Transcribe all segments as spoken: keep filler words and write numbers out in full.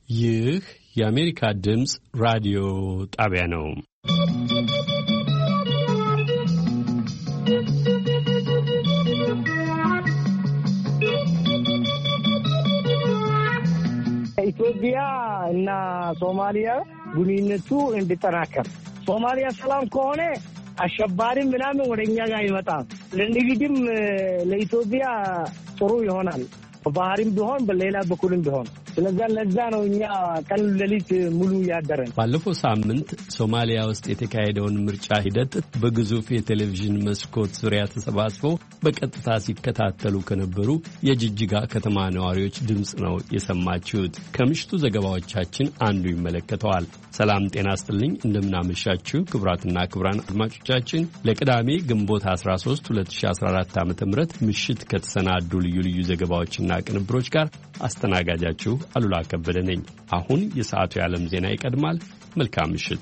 ይህ የአሜሪካ ድምጽ ራዲዮ ጣቢያ ነው። ኢትዮጵያ እና ሶማሊያ ግንኙነቱ እንዲጠናከር ሶማሊያ ሰላም ከሆነ አሸባሪም ምናምን ወደኛ ጋር ይመጣል። ለንግድም ለኢትዮጵያ ጥሩ ይሆናል። ባህሪም ቢሆን በሌላ በኩልም ቢሆን ስለዚህ ለዛ ነው እኛ ቀን ለሊት ሙሉ ያደረን። ባለፈው ሳምንት ሶማሊያ ውስጥ የተካሄደውን ምርጫ ሂደት በግዙፍ የቴሌቪዥን መስኮት ዙሪያ ተሰባስበው በቀጥታ ሲከታተሉ ከነበሩ የጅጅጋ ከተማ ነዋሪዎች ድምጽ ነው የሰማችሁት። ከምሽቱ ዘገባዎቻችን አንዱ ይመለከተዋል። ሰላም ጤና ይስጥልኝ፣ እንደምናመሻችሁ ክቡራትና ክቡራን አድማጮቻችን ለቅዳሜ ግንቦት አስራ ሶስት ሁለት ሺህ አስራ አራት ዓ.ም ምሽት ከተሰናዱ ልዩ ልዩ ዘገባዎችና ቅንብሮች ጋር አስተናጋጃችሁ አሉላ ከበደ ነኝ። አሁን የሰዓቱ የዓለም ዜና ይቀድማል። መልካም ምሽት።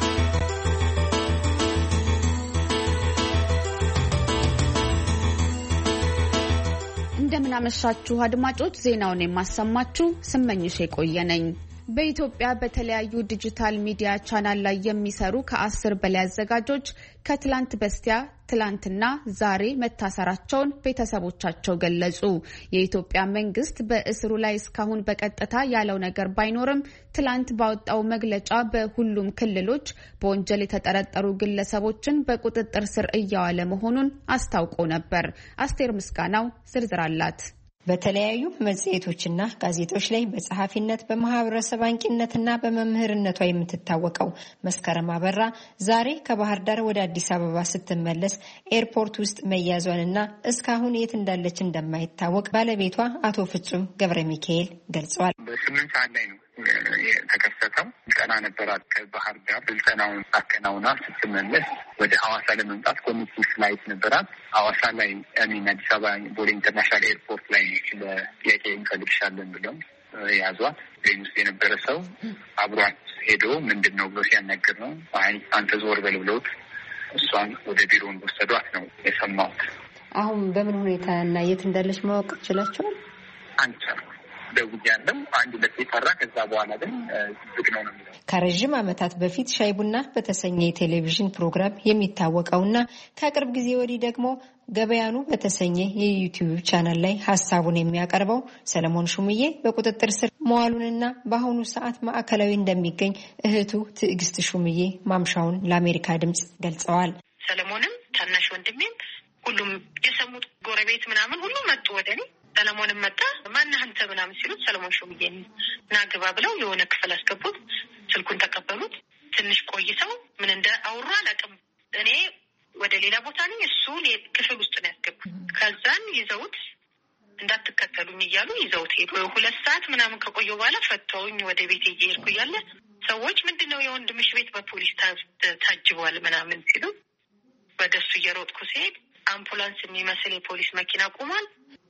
እንደምናመሻችሁ አድማጮች፣ ዜናውን የማሰማችሁ ስመኝሽ የቆየ ነኝ። በኢትዮጵያ በተለያዩ ዲጂታል ሚዲያ ቻናል ላይ የሚሰሩ ከአስር በላይ አዘጋጆች ከትላንት በስቲያ ትላንትና ዛሬ መታሰራቸውን ቤተሰቦቻቸው ገለጹ። የኢትዮጵያ መንግስት በእስሩ ላይ እስካሁን በቀጥታ ያለው ነገር ባይኖርም ትላንት ባወጣው መግለጫ በሁሉም ክልሎች በወንጀል የተጠረጠሩ ግለሰቦችን በቁጥጥር ስር እያዋለ መሆኑን አስታውቆ ነበር። አስቴር ምስጋናው ዝርዝር አላት። በተለያዩ መጽሔቶችና ጋዜጦች ላይ በጸሐፊነት በማህበረሰብ አንቂነትና በመምህርነቷ የምትታወቀው መስከረም አበራ ዛሬ ከባህር ዳር ወደ አዲስ አበባ ስትመለስ ኤርፖርት ውስጥ መያዟንና እስካሁን የት እንዳለች እንደማይታወቅ ባለቤቷ አቶ ፍጹም ገብረ ሚካኤል ገልጸዋል። በስምንት ሰዓት ላይ ነው የተከሰተው። ስልጠና ነበራት። ከባህር ዳር ስልጠናውን አከናውና ስትመለስ ወደ ሐዋሳ ለመምጣት ኮሚቴ ፍላይት ነበራት። ሐዋሳ ላይ አሚን አዲስ አበባ ቦሌ ኢንተርናሽናል ኤርፖርት ላይ ለጥያቄ እንፈልግሻለን ብለው ያዟት። ፕሌን ውስጥ የነበረ ሰው አብሯት ሄዶ ምንድን ነው ብሎ ሲያናገር ነው አይ አንተ ዞር በል ብለውት እሷን ወደ ቢሮ እንደወሰዷት ነው የሰማሁት። አሁን በምን ሁኔታ እና የት እንዳለች ማወቅ ይችላችኋል? አንቻልኩም። ደውያለሁ አንድ ሁለት የጠራ ከዛ በኋላ ግን ዝግ ነው ነው የሚለው። ከረጅም ዓመታት በፊት ሻይ ቡና በተሰኘ የቴሌቪዥን ፕሮግራም የሚታወቀውና ከቅርብ ጊዜ ወዲህ ደግሞ ገበያኑ በተሰኘ የዩቲዩብ ቻናል ላይ ሀሳቡን የሚያቀርበው ሰለሞን ሹምዬ በቁጥጥር ስር መዋሉንና በአሁኑ ሰዓት ማዕከላዊ እንደሚገኝ እህቱ ትዕግስት ሹምዬ ማምሻውን ለአሜሪካ ድምጽ ገልጸዋል። ሰለሞንም ታናሽ ወንድሜም ሁሉም የሰሙት ጎረቤት ምናምን ሁሉ መጡ ወደኔ። ሰለሞንም መጣ። ማነህ አንተ ምናምን ሲሉት ሰለሞን ሹምዬ ና ግባ ብለው የሆነ ክፍል አስገቡት። ስልኩን ተቀበሉት። ትንሽ ቆይተው ምን እንደ አውራ አላውቅም። እኔ ወደ ሌላ ቦታ ነኝ፣ እሱ ክፍል ውስጥ ነው ያስገቡት። ከዛን ይዘውት እንዳትከተሉኝ እያሉ ይዘውት ሄዱ። ሁለት ሰዓት ምናምን ከቆየው በኋላ ፈተውኝ ወደ ቤት እየሄድኩ እያለ ሰዎች ምንድነው የወንድምሽ ቤት በፖሊስ ታጅቧል ምናምን ሲሉ ወደ እሱ እየሮጥኩ ሲሄድ አምቡላንስ የሚመስል የፖሊስ መኪና ቆሟል።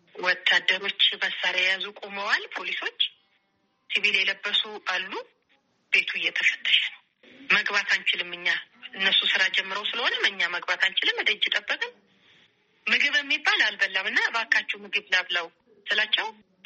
ወታደሮች መሳሪያ የያዙ ቆመዋል። ፖሊሶች ሲቪል የለበሱ አሉ። ቤቱ እየተፈተሸ ነው። መግባት አንችልም እኛ እነሱ ስራ ጀምረው ስለሆነ እኛ መግባት አንችልም። ደጅ ጠበቅን። ምግብ የሚባል አልበላም እና እባካችሁ ምግብ ላብላው ስላቸው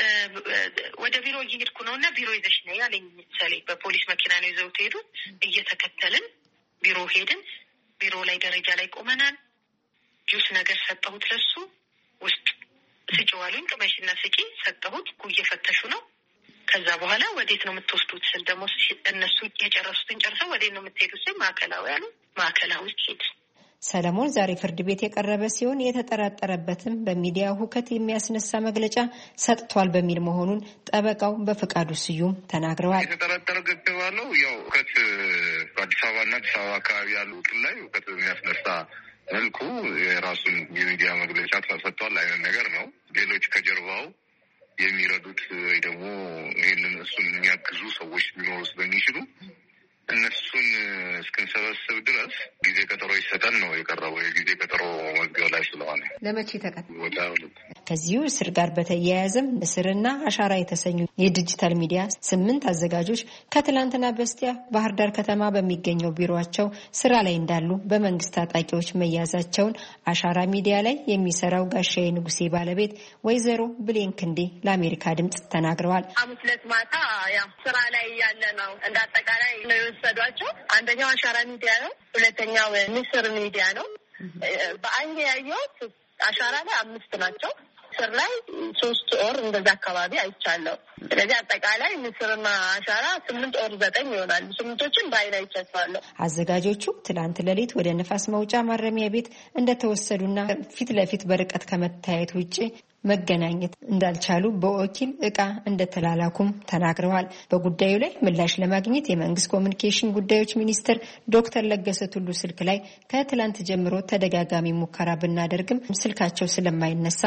ወደ ቢሮ እየሄድኩ ነው እና ቢሮ ይዘሽ ነይ ያለኝ ምሳሌ በፖሊስ መኪና ነው ይዘውት ሄዱ። እየተከተልን ቢሮ ሄድን። ቢሮ ላይ ደረጃ ላይ ቆመናል። ጁስ ነገር ሰጠሁት ለሱ ውስጥ ስጭዋሉኝ ቅመሽና ስጪ ሰጠሁት። እየፈተሹ ነው። ከዛ በኋላ ወዴት ነው የምትወስዱት ስል ደግሞ እነሱ የጨረሱትን ጨርሰው ወዴት ነው የምትሄዱት ስል ማዕከላዊ ያሉ። ማዕከላዊ ሄድ። ሰለሞን ዛሬ ፍርድ ቤት የቀረበ ሲሆን የተጠረጠረበትም በሚዲያ ሁከት የሚያስነሳ መግለጫ ሰጥቷል በሚል መሆኑን ጠበቃው በፍቃዱ ስዩም ተናግረዋል። የተጠረጠረ ገባለው ያው ሁከት በአዲስ አበባና አዲስ አበባ አካባቢ ያሉትን ላይ ሁከት የሚያስነሳ መልኩ የራሱን የሚዲያ መግለጫ ተሰጥቷል አይነት ነገር ነው። ሌሎች ከጀርባው የሚረዱት ወይ ደግሞ ይህንን እሱን የሚያግዙ ሰዎች ሊኖሩ ስለሚችሉ እነሱን እስክንሰበስብ ድረስ ጊዜ ቀጠሮ ይሰጠን ነው የቀረበው። የጊዜ ቀጠሮ መዝገብ ላይ ስለሆነ ለመቼ ተቀጥ ከዚሁ እስር ጋር በተያያዘም ንስርና አሻራ የተሰኙ የዲጂታል ሚዲያ ስምንት አዘጋጆች ከትላንትና በስቲያ ባህር ዳር ከተማ በሚገኘው ቢሮአቸው ስራ ላይ እንዳሉ በመንግስት ታጣቂዎች መያዛቸውን አሻራ ሚዲያ ላይ የሚሰራው ጋሻዬ ንጉሴ ባለቤት ወይዘሮ ብሌን ክንዴ ለአሜሪካ ድምጽ ተናግረዋል። ሐሙስ ዕለት ማታ ያው ስራ ላይ ያለ ነው እንዳጠቃላይ ነው የወሰዷቸው። አንደኛው አሻራ ሚዲያ ነው፣ ሁለተኛው ንስር ሚዲያ ነው። በአይኔ ያየሁት አሻራ ላይ አምስት ናቸው፣ ስር ላይ ሶስት ኦር እንደዛ አካባቢ አይቻለሁ። ስለዚህ አጠቃላይ ንስርና አሻራ ስምንት ኦር ዘጠኝ ይሆናሉ። ስምንቶችን በአይን አይቻቸዋለሁ። አዘጋጆቹ ትላንት ሌሊት ወደ ንፋስ መውጫ ማረሚያ ቤት እንደተወሰዱና ፊት ለፊት በርቀት ከመታየት ውጭ መገናኘት እንዳልቻሉ በወኪል እቃ እንደተላላኩም ተናግረዋል። በጉዳዩ ላይ ምላሽ ለማግኘት የመንግስት ኮሚኒኬሽን ጉዳዮች ሚኒስትር ዶክተር ለገሰ ቱሉ ስልክ ላይ ከትላንት ጀምሮ ተደጋጋሚ ሙከራ ብናደርግም ስልካቸው ስለማይነሳ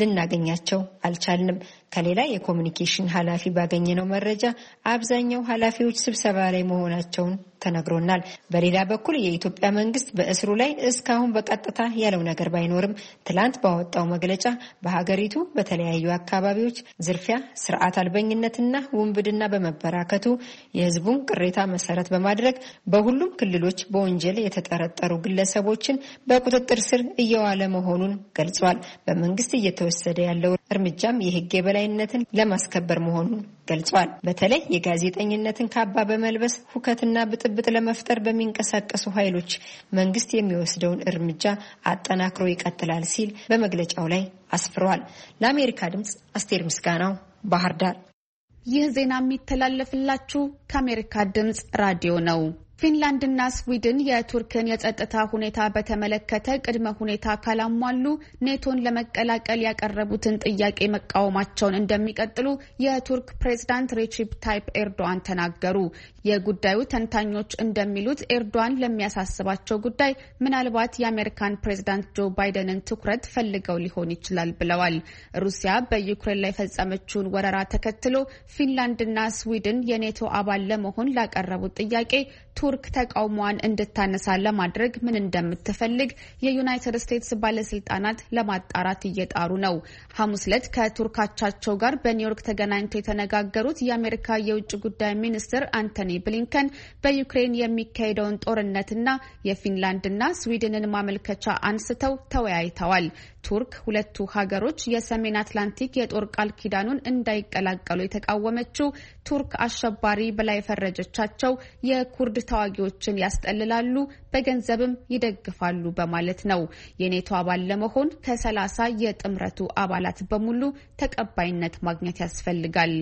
ልናገኛቸው አልቻልንም። ከሌላ የኮሚኒኬሽን ኃላፊ ባገኘነው መረጃ አብዛኛው ኃላፊዎች ስብሰባ ላይ መሆናቸውን ተነግሮናል። በሌላ በኩል የኢትዮጵያ መንግስት በእስሩ ላይ እስካሁን በቀጥታ ያለው ነገር ባይኖርም ትላንት ባወጣው መግለጫ በሀገሪቱ በተለያዩ አካባቢዎች ዝርፊያ፣ ስርዓት አልበኝነትና ውንብድና በመበራከቱ የህዝቡን ቅሬታ መሰረት በማድረግ በሁሉም ክልሎች በወንጀል የተጠረጠሩ ግለሰቦችን በቁጥጥር ስር እየዋለ መሆኑን ገልጿል። በመንግስት እየተወሰደ ያለው እርምጃም የህግ የበላይነትን ለማስከበር መሆኑን ገልጿል። በተለይ የጋዜጠኝነትን ካባ በመልበስ ሁከትና ብጥብጥ ለመፍጠር በሚንቀሳቀሱ ኃይሎች መንግስት የሚወስደውን እርምጃ አጠናክሮ ይቀጥላል ሲል በመግለጫው ላይ አስፍሯል። ለአሜሪካ ድምጽ አስቴር ምስጋናው ባህር ዳር። ይህ ዜና የሚተላለፍላችሁ ከአሜሪካ ድምጽ ራዲዮ ነው። ፊንላንድና ስዊድን የቱርክን የጸጥታ ሁኔታ በተመለከተ ቅድመ ሁኔታ ካላሟሉ ኔቶን ለመቀላቀል ያቀረቡትን ጥያቄ መቃወማቸውን እንደሚቀጥሉ የቱርክ ፕሬዝዳንት ሬሲፕ ታይፕ ኤርዶዋን ተናገሩ። የጉዳዩ ተንታኞች እንደሚሉት ኤርዶዋን ለሚያሳስባቸው ጉዳይ ምናልባት የአሜሪካን ፕሬዝዳንት ጆ ባይደንን ትኩረት ፈልገው ሊሆን ይችላል ብለዋል። ሩሲያ በዩክሬን ላይ የፈጸመችውን ወረራ ተከትሎ ፊንላንድና ስዊድን የኔቶ አባል ለመሆን ላቀረቡት ጥያቄ ቱርክ ተቃውሟን እንድታነሳ ለማድረግ ምን እንደምትፈልግ የዩናይትድ ስቴትስ ባለስልጣናት ለማጣራት እየጣሩ ነው። ሐሙስ ዕለት ከቱርክ አቻቸው ጋር በኒውዮርክ ተገናኝተው የተነጋገሩት የአሜሪካ የውጭ ጉዳይ ሚኒስትር አንቶኒ ብሊንከን በዩክሬን የሚካሄደውን ጦርነትና የፊንላንድና ስዊድንን ማመልከቻ አንስተው ተወያይተዋል። ቱርክ ሁለቱ ሀገሮች የሰሜን አትላንቲክ የጦር ቃል ኪዳኑን እንዳይቀላቀሉ የተቃወመችው ቱርክ አሸባሪ ብላ የፈረጀቻቸው የኩርድ ተዋጊዎችን ያስጠልላሉ፣ በገንዘብም ይደግፋሉ በማለት ነው። የኔቶ አባል ለመሆን ከሰላሳ የጥምረቱ አባላት በሙሉ ተቀባይነት ማግኘት ያስፈልጋል።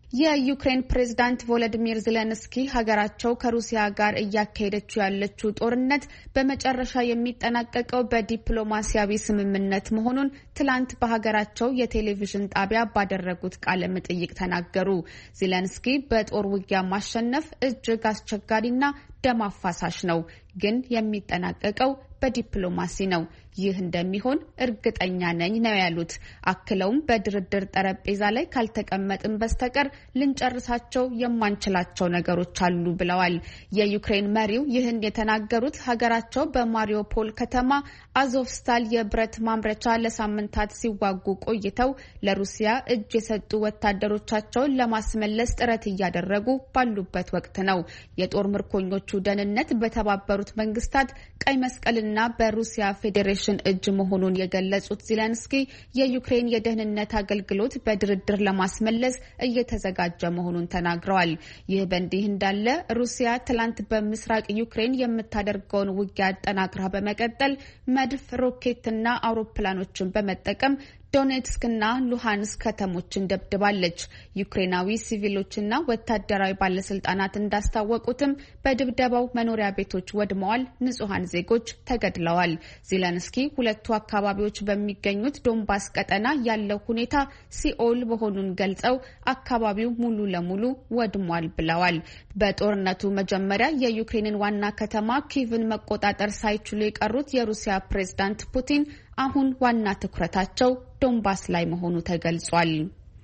የዩክሬን ፕሬዝዳንት ቮሎዲሚር ዜሌንስኪ ሀገራቸው ከሩሲያ ጋር እያካሄደችው ያለችው ጦርነት በመጨረሻ የሚጠናቀቀው በዲፕሎማሲያዊ ስምምነት መሆኑን ትላንት በሀገራቸው የቴሌቪዥን ጣቢያ ባደረጉት ቃለ መጠይቅ ተናገሩ። ዜሌንስኪ በጦር ውጊያ ማሸነፍ እጅግ አስቸጋሪና ደም አፋሳሽ ነው፣ ግን የሚጠናቀቀው በዲፕሎማሲ ነው። ይህ እንደሚሆን እርግጠኛ ነኝ ነው ያሉት። አክለውም በድርድር ጠረጴዛ ላይ ካልተቀመጥን በስተቀር ልንጨርሳቸው የማንችላቸው ነገሮች አሉ ብለዋል። የዩክሬን መሪው ይህን የተናገሩት ሀገራቸው በማሪዮፖል ከተማ አዞቭስታል የብረት ማምረቻ ለሳምንታት ሲዋጉ ቆይተው ለሩሲያ እጅ የሰጡ ወታደሮቻቸውን ለማስመለስ ጥረት እያደረጉ ባሉበት ወቅት ነው። የጦር ምርኮኞቹ ደህንነት በተባበሩት መንግስታት፣ ቀይ መስቀልና በሩሲያ ፌዴሬሽን እጅ መሆኑን የገለጹት ዜሌንስኪ የዩክሬን የደህንነት አገልግሎት በድርድር ለማስመለስ እየተዘጋጀ መሆኑን ተናግረዋል። ይህ በእንዲህ እንዳለ ሩሲያ ትላንት በምስራቅ ዩክሬን የምታደርገውን ውጊያ አጠናክራ በመቀጠል መድፍ፣ ሮኬትና አውሮፕላኖችን በመጠቀም ዶኔትስክና ሉሃንስክ ከተሞችን ደብድባለች። ዩክሬናዊ ሲቪሎችና ወታደራዊ ባለስልጣናት እንዳስታወቁትም በድብደባው መኖሪያ ቤቶች ወድመዋል፣ ንጹሃን ዜጎች ተገድለዋል። ዜሌንስኪ ሁለቱ አካባቢዎች በሚገኙት ዶንባስ ቀጠና ያለው ሁኔታ ሲኦል መሆኑን ገልጸው አካባቢው ሙሉ ለሙሉ ወድሟል ብለዋል። በጦርነቱ መጀመሪያ የዩክሬንን ዋና ከተማ ኪቭን መቆጣጠር ሳይችሉ የቀሩት የሩሲያ ፕሬዝዳንት ፑቲን አሁን ዋና ትኩረታቸው ዶንባስ ላይ መሆኑ ተገልጿል።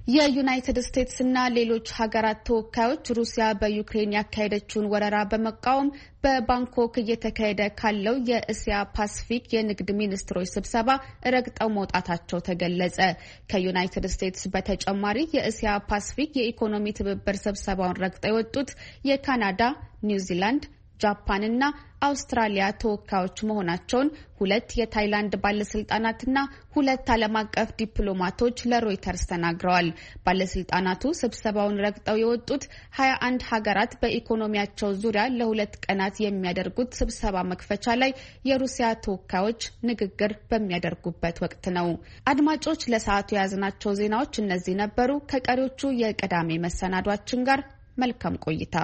የዩናይትድ ስቴትስ እና ሌሎች ሀገራት ተወካዮች ሩሲያ በዩክሬን ያካሄደችውን ወረራ በመቃወም በባንኮክ እየተካሄደ ካለው የእስያ ፓሲፊክ የንግድ ሚኒስትሮች ስብሰባ ረግጠው መውጣታቸው ተገለጸ። ከዩናይትድ ስቴትስ በተጨማሪ የእስያ ፓሲፊክ የኢኮኖሚ ትብብር ስብሰባውን ረግጠው የወጡት የካናዳ፣ ኒውዚላንድ፣ ጃፓን እና አውስትራሊያ ተወካዮች መሆናቸውን ሁለት የታይላንድ ባለስልጣናትና ሁለት ዓለም አቀፍ ዲፕሎማቶች ለሮይተርስ ተናግረዋል። ባለስልጣናቱ ስብሰባውን ረግጠው የወጡት ሀያ አንድ ሀገራት በኢኮኖሚያቸው ዙሪያ ለሁለት ቀናት የሚያደርጉት ስብሰባ መክፈቻ ላይ የሩሲያ ተወካዮች ንግግር በሚያደርጉበት ወቅት ነው። አድማጮች፣ ለሰዓቱ የያዝናቸው ዜናዎች እነዚህ ነበሩ። ከቀሪዎቹ የቅዳሜ መሰናዷችን ጋር መልካም ቆይታ።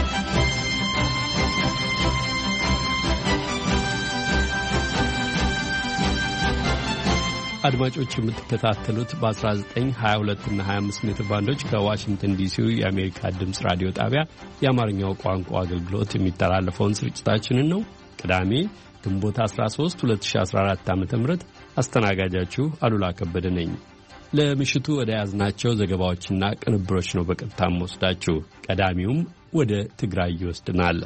አድማጮች የምትከታተሉት በ19፣ ሀያ ሁለት እና ሀያ አምስት ሜትር ባንዶች ከዋሽንግተን ዲሲው የአሜሪካ ድምፅ ራዲዮ ጣቢያ የአማርኛው ቋንቋ አገልግሎት የሚተላለፈውን ስርጭታችንን ነው። ቅዳሜ ግንቦት አስራ ሶስት ሁለት ሺህ አስራ አራት ዓ.ም አስተናጋጃችሁ አሉላ ከበደ ነኝ። ለምሽቱ ወደ ያዝናቸው ዘገባዎችና ቅንብሮች ነው በቀጥታም ወስዳችሁ። ቀዳሚውም ወደ ትግራይ ይወስድናል።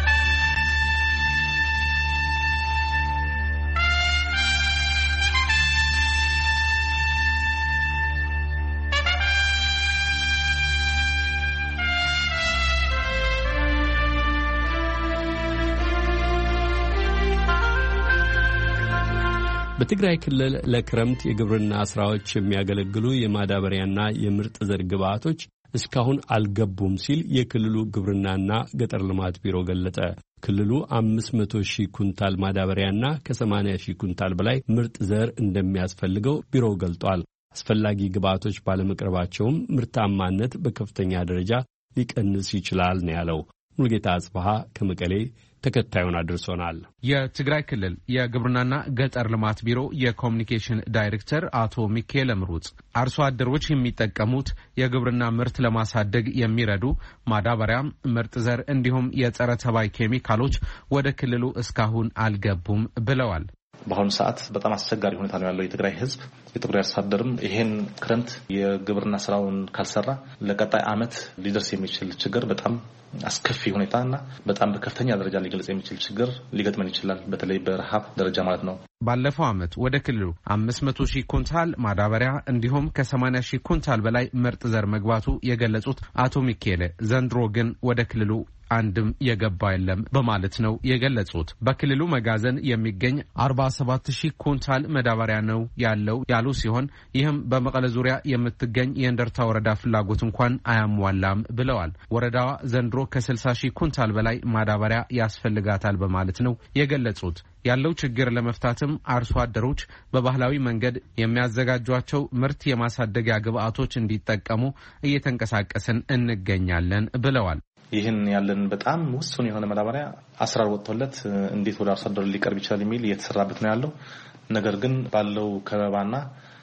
በትግራይ ክልል ለክረምት የግብርና ስራዎች የሚያገለግሉ የማዳበሪያና የምርጥ ዘር ግብዓቶች እስካሁን አልገቡም ሲል የክልሉ ግብርናና ገጠር ልማት ቢሮ ገለጸ። ክልሉ አምስት መቶ ሺህ ኩንታል ማዳበሪያና ከሰማንያ ሺህ ኩንታል በላይ ምርጥ ዘር እንደሚያስፈልገው ቢሮው ገልጧል። አስፈላጊ ግብዓቶች ባለመቅረባቸውም ምርታማነት በከፍተኛ ደረጃ ሊቀንስ ይችላል ነው ያለው። ሙልጌታ አጽባሃ ከመቀሌ ተከታዩን አድርሶናል። የትግራይ ክልል የግብርናና ገጠር ልማት ቢሮ የኮሙኒኬሽን ዳይሬክተር አቶ ሚካኤል ምሩጽ አርሶ አደሮች የሚጠቀሙት የግብርና ምርት ለማሳደግ የሚረዱ ማዳበሪያ፣ ምርጥ ዘር እንዲሁም የጸረ ተባይ ኬሚካሎች ወደ ክልሉ እስካሁን አልገቡም ብለዋል። በአሁኑ ሰዓት በጣም አስቸጋሪ ሁኔታ ነው ያለው የትግራይ ህዝብ። የትግራይ አርሶ አደርም ይሄን ክረምት የግብርና ስራውን ካልሰራ ለቀጣይ አመት ሊደርስ የሚችል ችግር በጣም አስከፊ ሁኔታና በጣም በከፍተኛ ደረጃ ሊገልጽ የሚችል ችግር ሊገጥመን ይችላል። በተለይ በረሃብ ደረጃ ማለት ነው። ባለፈው አመት ወደ ክልሉ አምስት መቶ ሺህ ኩንታል ማዳበሪያ እንዲሁም ከሰማንያ ሺህ ኩንታል በላይ ምርጥ ዘር መግባቱ የገለጹት አቶ ሚካኤል ዘንድሮ ግን ወደ ክልሉ አንድም የገባ የለም በማለት ነው የገለጹት። በክልሉ መጋዘን የሚገኝ አርባ ሰባት ሺህ ኩንታል ማዳበሪያ ነው ያለው ያሉ ሲሆን ይህም በመቀለ ዙሪያ የምትገኝ የእንደርታ ወረዳ ፍላጎት እንኳን አያሟላም ብለዋል። ወረዳዋ ዘንድሮ ከስልሳ ሺህ ኩንታል በላይ ማዳበሪያ ያስፈልጋታል በማለት ነው የገለጹት። ያለው ችግር ለመፍታትም አርሶ አደሮች በባህላዊ መንገድ የሚያዘጋጇቸው ምርት የማሳደጊያ ግብዓቶች እንዲጠቀሙ እየተንቀሳቀስን እንገኛለን ብለዋል። ይህን ያለን በጣም ውሱን የሆነ ማዳበሪያ አስራር ወጥቶለት እንዴት ወደ አርሶ አደሩ ሊቀርብ ይችላል የሚል እየተሰራበት ነው ያለው። ነገር ግን ባለው ከበባና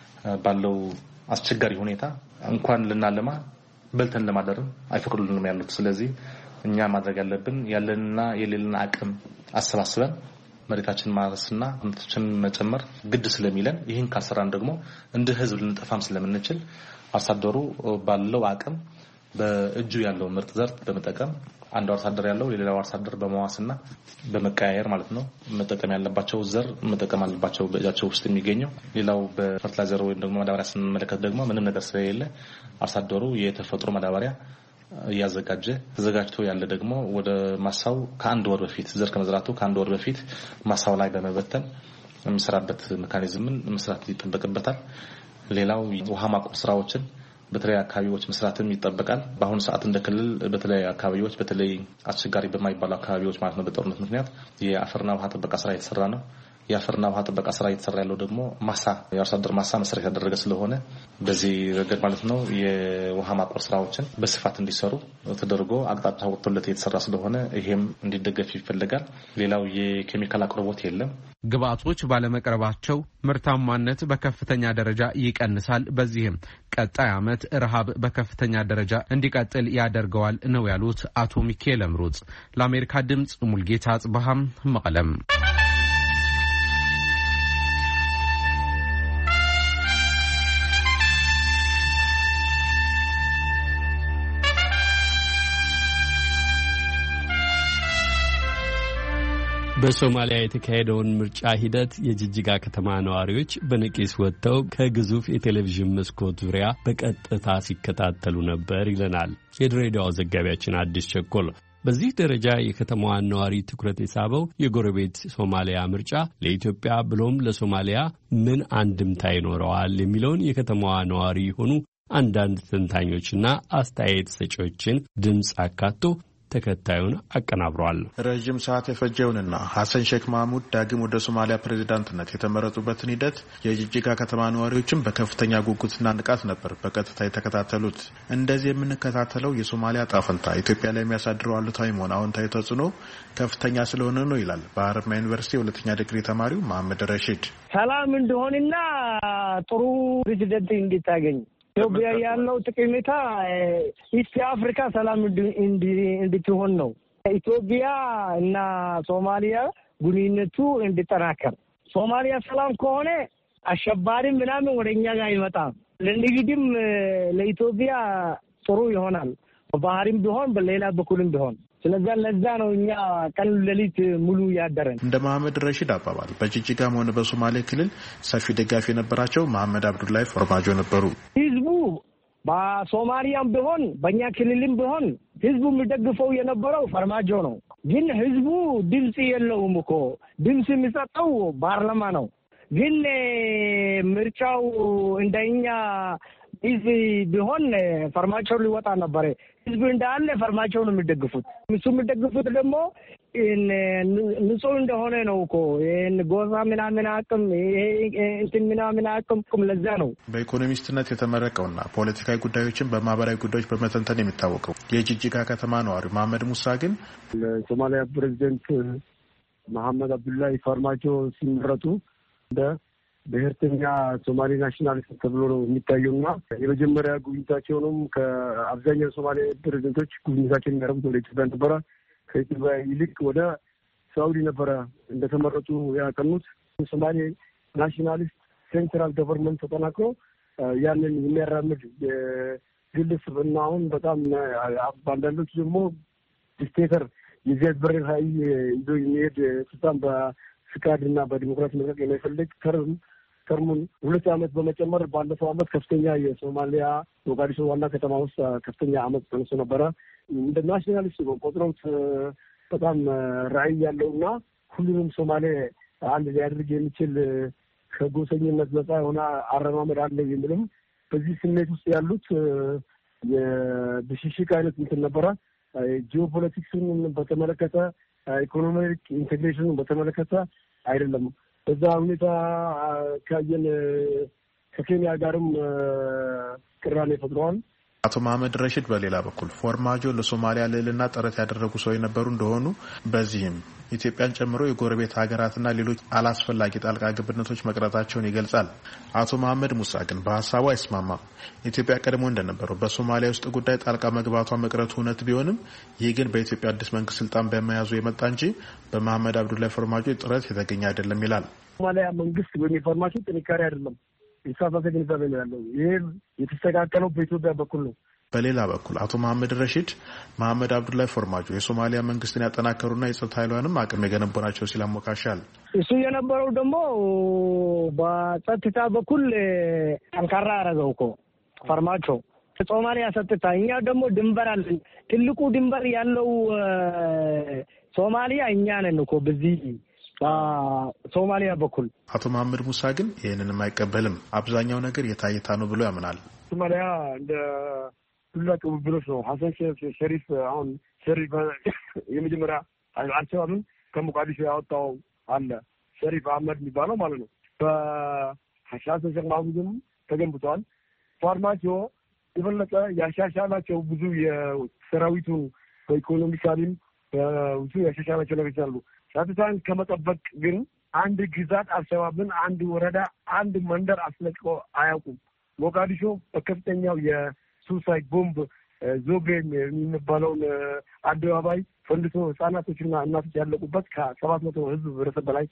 ባለው አስቸጋሪ ሁኔታ እንኳን ልናለማ በልተን ለማደርም አይፈቅዱልንም ያሉት። ስለዚህ እኛ ማድረግ ያለብን ያለንና የሌለን አቅም አሰባስበን መሬታችን ማረስና ምርቶችን መጨመር ግድ ስለሚለን ይህን ካልሰራን ደግሞ እንደ ህዝብ ልንጠፋም ስለምንችል አርሶ አደሩ ባለው አቅም በእጁ ያለው ምርጥ ዘር በመጠቀም አንድ አርሶ አደር ያለው ሌላው አርሶ አደር በመዋስና በመቀያየር ማለት ነው መጠቀም ያለባቸው ዘር መጠቀም አለባቸው በእጃቸው ውስጥ የሚገኘው። ሌላው በፈርቲላይዘር ወይም ደግሞ ማዳበሪያ ስንመለከት ደግሞ ምንም ነገር ስለሌለ አርሶ አደሩ የተፈጥሮ ማዳበሪያ ያዘጋጀ ተዘጋጅቶ ያለ ደግሞ ወደ ማሳው ከአንድ ወር በፊት ዘር ከመዝራቱ ከአንድ ወር በፊት ማሳው ላይ በመበተን የሚሰራበት ሜካኒዝምን መስራት ይጠበቅበታል። ሌላው ውሃ ማቆም ስራዎችን በተለይ አካባቢዎች መስራትም ይጠበቃል። በአሁኑ ሰዓት እንደ ክልል በተለይ አካባቢዎች በተለይ አስቸጋሪ በማይባሉ አካባቢዎች ማለት ነው በጦርነት ምክንያት የአፈርና ውሃ ጥበቃ ስራ እየተሰራ ነው። የአፈርና ውሃ ጥበቃ ስራ እየተሰራ ያለው ደግሞ ማሳ የአርሶ አደር ማሳ መሰረት ያደረገ ስለሆነ በዚህ ረገድ ማለት ነው የውሃ ማቆር ስራዎችን በስፋት እንዲሰሩ ተደርጎ አቅጣጫ ወጥቶለት እየተሰራ ስለሆነ ይሄም እንዲደገፍ ይፈልጋል። ሌላው የኬሚካል አቅርቦት የለም። ግብዓቶች ባለመቅረባቸው ምርታማነት በከፍተኛ ደረጃ ይቀንሳል። በዚህም ቀጣይ አመት ረሃብ በከፍተኛ ደረጃ እንዲቀጥል ያደርገዋል ነው ያሉት አቶ ሚካኤል ምሩጽ። ለአሜሪካ ድምጽ ሙልጌታ አጽባሃም መቀለም። በሶማሊያ የተካሄደውን ምርጫ ሂደት የጅጅጋ ከተማ ነዋሪዎች በነቂስ ወጥተው ከግዙፍ የቴሌቪዥን መስኮት ዙሪያ በቀጥታ ሲከታተሉ ነበር ይለናል የድሬዳዋ ዘጋቢያችን አዲስ ቸኮል። በዚህ ደረጃ የከተማዋን ነዋሪ ትኩረት የሳበው የጎረቤት ሶማሊያ ምርጫ ለኢትዮጵያ ብሎም ለሶማሊያ ምን አንድምታ ይኖረዋል የሚለውን የከተማዋ ነዋሪ የሆኑ አንዳንድ ተንታኞችና አስተያየት ሰጪዎችን ድምፅ አካቶ ተከታዩን አቀናብሯል። ረጅም ሰዓት የፈጀውንና ሐሰን ሼክ ማህሙድ ዳግም ወደ ሶማሊያ ፕሬዝዳንትነት የተመረጡበትን ሂደት የጅጅጋ ከተማ ነዋሪዎችም በከፍተኛ ጉጉትና ንቃት ነበር በቀጥታ የተከታተሉት። እንደዚህ የምንከታተለው የሶማሊያ ጣፈንታ ኢትዮጵያ ላይ የሚያሳድረው አሉታዊ ሆነ አዎንታዊ ተጽዕኖ ከፍተኛ ስለሆነ ነው ይላል በሐረማያ ዩኒቨርሲቲ ሁለተኛ ዲግሪ ተማሪው መሐመድ ረሺድ። ሰላም እንደሆነና ጥሩ ፕሬዝዳንት እንዲታገኝ ኢትዮጵያ ያለው ጥቅሜታ ኢስት አፍሪካ ሰላም እንድትሆን ነው። ኢትዮጵያ እና ሶማሊያ ግንኙነቱ እንዲጠናከር፣ ሶማሊያ ሰላም ከሆነ አሸባሪ ምናምን ወደኛ ጋር ይመጣል። ለንግድም ለኢትዮጵያ ጥሩ ይሆናል፣ በባህሪም ቢሆን በሌላ በኩልም ቢሆን። ስለዚህ ለዛ ነው እኛ ቀን ለሊት ሙሉ ያደረን። እንደ መሐመድ ረሺድ አባባል በጅጅጋም ሆነ በሶማሌ ክልል ሰፊ ደጋፊ የነበራቸው መሐመድ አብዱላሂ ፎርማጆ ነበሩ። ህዝቡ በሶማሊያም ቢሆን በእኛ ክልልም ቢሆን ህዝቡ የሚደግፈው የነበረው ፎርማጆ ነው። ግን ህዝቡ ድምጽ የለውም እኮ ድምጽ የሚሰጠው ፓርላማ ነው። ግን ምርጫው እንደኛ ይዚ ቢሆን ፎርማጆ ሊወጣ ነበር። ህዝቡ እንዳለ ፎርማጆ ነው የሚደግፉት። እሱ የሚደግፉት ደግሞ ንጹህ እንደሆነ ነው እኮ ይሄን ጎሳ ምናምን አቅም እንትን ምናምን አቅም ለዛ ነው። በኢኮኖሚስትነት የተመረቀውና ፖለቲካዊ ጉዳዮችን በማህበራዊ ጉዳዮች በመተንተን የሚታወቀው የጅጅጋ ከተማ ነዋሪ መሐመድ ሙሳ ግን ለሶማሊያ ፕሬዚደንት መሐመድ አብዱላሂ ፎርማጆ ሲመረጡ እንደ ብሔርተኛ ሶማሌ ናሽናሊስት ተብሎ ነው የሚታየውና የመጀመሪያ ጉብኝታቸውንም ከአብዛኛው ሶማሌ ፕሬዚደንቶች ጉብኝታቸውን የሚያደርጉት ወደ ኢትዮጵያ ነበረ። ከኢትዮጵያ ይልቅ ወደ ሳውዲ ነበረ እንደተመረጡ ያቀኑት። ሶማሌ ናሽናሊስት ሴንትራል ገቨርንመንት ተጠናክሮ ያንን የሚያራምድ የግል ስብዕናውን በጣም በአንዳንዶች ደግሞ ዲክቴተር የዚያድ በሬ ኃይል ይዞ የሚሄድ ስልጣን በፍቃድ እና በዲሞክራሲ መልቀቅ የማይፈልግ ተርም ተርሙን ሁለት ዓመት በመጨመር ባለፈው ዓመት ከፍተኛ የሶማሊያ ሞቃዲሾ ዋና ከተማ ውስጥ ከፍተኛ አመት ተነስቶ ነበረ። እንደ ናሽናሊስት ቆጥረውት በጣም ራዕይ ያለውና ሁሉንም ሶማሌ አንድ ሊያደርግ የሚችል ከጎሰኝነት ነጻ የሆነ አረማመድ አለ የሚልም በዚህ ስሜት ውስጥ ያሉት የብሽሽቅ አይነት እንትን ነበረ። ጂኦፖለቲክስን በተመለከተ ኢኮኖሚክ ኢንቴግሬሽንን በተመለከተ አይደለም። በዛ ሁኔታ ካየን ከኬንያ ጋርም ቅራኔ ፈጥረዋል። አቶ መሐመድ ረሺድ በሌላ በኩል ፎርማጆ ለሶማሊያ ልዕልና ጥረት ያደረጉ ሰው የነበሩ እንደሆኑ በዚህም ኢትዮጵያን ጨምሮ የጎረቤት ሀገራትና ሌሎች አላስፈላጊ ጣልቃ ገብነቶች መቅረታቸውን ይገልጻል። አቶ መሐመድ ሙሳ ግን በሀሳቡ አይስማማም። ኢትዮጵያ ቀድሞ እንደነበረው በሶማሊያ ውስጥ ጉዳይ ጣልቃ መግባቷ መቅረቱ እውነት ቢሆንም ይህ ግን በኢትዮጵያ አዲስ መንግስት ስልጣን በመያዙ የመጣ እንጂ በመሐመድ አብዱላሂ ፎርማጆ ጥረት የተገኘ አይደለም ይላል። ሶማሊያ መንግስት በሚፈርማቸው ጥንካሬ አይደለም የተሳሳተ ግንዛቤ ነው ያለው። ይሄ የተስተካከለው በኢትዮጵያ በኩል ነው። በሌላ በኩል አቶ መሐመድ ረሺድ መሐመድ አብዱላሂ ፎርማጆ የሶማሊያ መንግስትን ያጠናከሩና የጸጥታ ኃይሏንም አቅም የገነቡ ናቸው ሲል አሞካሻል። እሱ የነበረው ደግሞ በጸጥታ በኩል ጠንካራ ያደረገው እኮ ፎርማጆ ሶማሊያ ጸጥታ። እኛ ደግሞ ድንበር አለን። ትልቁ ድንበር ያለው ሶማሊያ እኛ ነን እኮ በዚህ በሶማሊያ በኩል። አቶ መሐመድ ሙሳ ግን ይህንንም አይቀበልም። አብዛኛው ነገር የታየታ ነው ብሎ ያምናል። ሶማሊያ እንደ ሁላ ቅብብሎች ነው። ሐሰን ሸሪፍ አሁን ሸሪፍ የመጀመሪያ አልሸባብን ከሞቃዲሾ ያወጣው አለ ሸሪፍ አህመድ የሚባለው ማለት ነው። በሐሰን ሼክ ማህሙድም ተገንብቷል። ፎርማጆ የበለጠ ያሻሻላቸው ብዙ የሰራዊቱ በኢኮኖሚካሊም ብዙ ያሻሻላቸው ነገሮች አሉ። ጸጥታን ከመጠበቅ ግን አንድ ግዛት አልሸባብን አንድ ወረዳ አንድ መንደር አስለቅቆ አያውቁም። ሞቃዲሾ በከፍተኛው የሱሳይድ ቦምብ ዞቤን የሚባለውን አደባባይ ፈንድቶ ህጻናቶችና እናቶች ያለቁበት ከሰባት መቶ ህዝብ ህብረተሰብ በላይ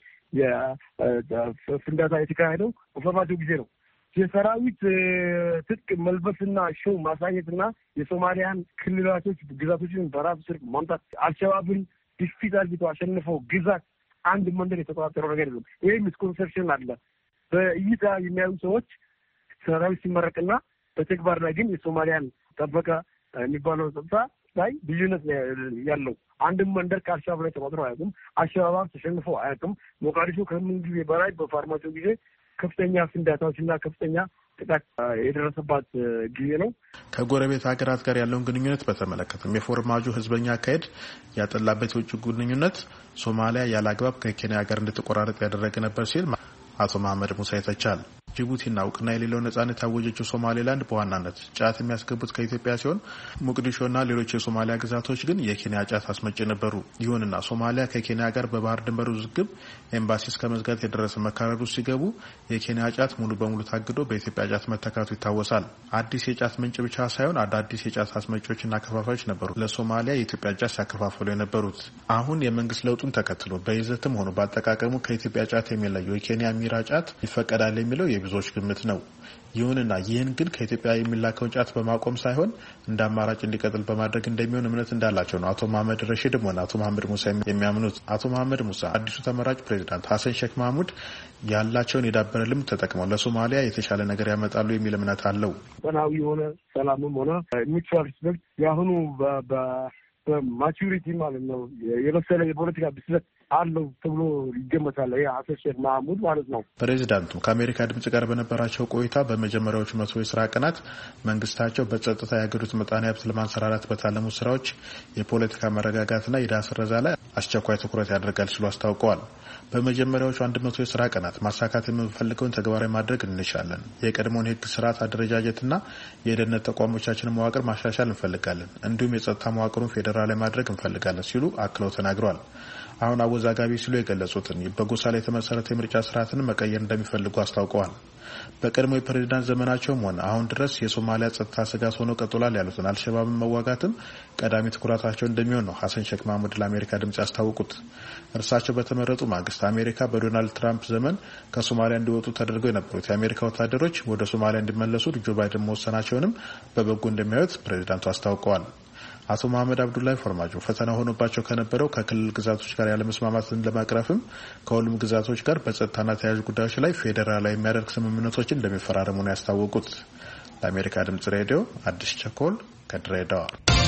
የፍንዳታ የተካሄደው በፎርማጆ ጊዜ ነው። የሰራዊት ትጥቅ መልበስና ሾው ማሳየትና የሶማሊያን ክልላቶች ግዛቶችን በራሱ ስር ማምጣት አልሸባብን ዲስፊት አድርጎ አሸንፈው ግዛት አንድ መንደር የተቆጣጠረው ነገር ነው። ይሄ ሚስኮንሰፕሽን አለ። በእይታ የሚያዩ ሰዎች ሰራዊት ሲመረቅና በተግባር ላይ ግን የሶማሊያን ጠበቀ የሚባለው ጸጥታ ላይ ልዩነት ያለው። አንድም መንደር ከአልሻባብ ላይ ተቆጥሮ አያውቅም። አልሻባብ ተሸንፎ አያውቅም። ሞቃዲሾ ከምን ጊዜ በላይ በፋርማጆ ጊዜ ከፍተኛ ፍንዳታዎችና ከፍተኛ ጥቃት የደረሰባት ጊዜ ነው። ከጎረቤት ሀገራት ጋር ያለውን ግንኙነት በተመለከተም የፎርማጆ ህዝበኛ አካሄድ ያጠላበት የውጭ ግንኙነት ሶማሊያ ያለ አግባብ ከኬንያ ጋር እንድትቆራረጥ ያደረገ ነበር ሲል አቶ መሐመድ ሙሳ ይተቻል። ጅቡቲና እውቅና የሌለው ነጻነት ያወጀችው ሶማሌላንድ በዋናነት ጫት የሚያስገቡት ከኢትዮጵያ ሲሆን ሞቃዲሾና ሌሎች የሶማሊያ ግዛቶች ግን የኬንያ ጫት አስመጪ ነበሩ። ይሁንና ሶማሊያ ከኬንያ ጋር በባህር ድንበር ውዝግብ ኤምባሲ እስከ መዝጋት የደረሰ መካረሩ ሲገቡ የኬንያ ጫት ሙሉ በሙሉ ታግዶ በኢትዮጵያ ጫት መተካቱ ይታወሳል። አዲስ የጫት ምንጭ ብቻ ሳይሆን አዳዲስ የጫት አስመጪዎችና አከፋፋዮች ነበሩ ለሶማሊያ የኢትዮጵያ ጫት ሲያከፋፍሉ የነበሩት። አሁን የመንግስት ለውጡን ተከትሎ በይዘትም ሆኖ በአጠቃቀሙ ከኢትዮጵያ ጫት የሚለየው የኬንያ ሚራ ጫት ይፈቀዳል የሚለው ብዙዎች ግምት ነው። ይሁንና ይህን ግን ከኢትዮጵያ የሚላከውን ጫት በማቆም ሳይሆን እንደ አማራጭ እንዲቀጥል በማድረግ እንደሚሆን እምነት እንዳላቸው ነው አቶ መሐመድ ረሺድም ሆነ አቶ መሐመድ ሙሳ የሚያምኑት። አቶ መሐመድ ሙሳ አዲሱ ተመራጭ ፕሬዚዳንት ሀሰን ሼክ መሐሙድ ያላቸውን የዳበረ ልምድ ተጠቅመው ለሶማሊያ የተሻለ ነገር ያመጣሉ የሚል እምነት አለው። ሰላማዊ የሆነ ሰላምም ሆነ ሚቹዋል ሪስፔክት የአሁኑ በማቹሪቲ ማለት ነው የበሰለ የፖለቲካ ብስለት አለው ተብሎ ይገመታል። ይሄ ሀሰን ሼክ መሐሙድ ማለት ነው። ፕሬዚዳንቱ ከአሜሪካ ድምጽ ጋር በነበራቸው ቆይታ በመጀመሪያዎቹ መቶ የስራ ቀናት መንግስታቸው በጸጥታ የሀገሪቱ ምጣኔ ሀብት ለማንሰራራት በታለሙ ስራዎች የፖለቲካ መረጋጋትና የዕዳ ስረዛ ላይ አስቸኳይ ትኩረት ያደርጋል ሲሉ አስታውቀዋል። በመጀመሪያዎቹ አንድ መቶ የስራ ቀናት ማሳካት የምንፈልገውን ተግባራዊ ማድረግ እንሻለን። የቀድሞውን የህግ ስርዓት አደረጃጀትና የደህንነት ተቋሞቻችንን መዋቅር ማሻሻል እንፈልጋለን። እንዲሁም የጸጥታ መዋቅሩን ፌዴራላዊ ማድረግ እንፈልጋለን ሲሉ አክለው ተናግረዋል። አሁን አወዛጋቢ ሲሉ የገለጹትን በጎሳ ላይ የተመሰረተ የምርጫ ስርዓትን መቀየር እንደሚፈልጉ አስታውቀዋል። በቀድሞ የፕሬዝዳንት ዘመናቸውም ሆነ አሁን ድረስ የሶማሊያ ጸጥታ ስጋት ሆኖ ቀጥሏል ያሉትን አልሸባብን መዋጋትም ቀዳሚ ትኩረታቸው እንደሚሆን ነው ሀሰን ሼክ መሐሙድ ለአሜሪካ ድምጽ ያስታወቁት። እርሳቸው በተመረጡ ማግስት አሜሪካ በዶናልድ ትራምፕ ዘመን ከሶማሊያ እንዲወጡ ተደርገው የነበሩት የአሜሪካ ወታደሮች ወደ ሶማሊያ እንዲመለሱ ጆ ባይደን መወሰናቸውንም በበጎ እንደሚያዩት ፕሬዝዳንቱ አስታውቀዋል። አቶ መሐመድ አብዱላሂ ፎርማጆ ፈተና ሆኖባቸው ከነበረው ከክልል ግዛቶች ጋር ያለመስማማትን ለማቅረፍም ከሁሉም ግዛቶች ጋር በጸጥታና ተያያዥ ጉዳዮች ላይ ፌዴራላዊ የሚያደርግ ስምምነቶችን እንደሚፈራረሙ ነው ያስታወቁት። ለአሜሪካ ድምጽ ሬዲዮ አዲስ ቸኮል ከድሬዳዋ።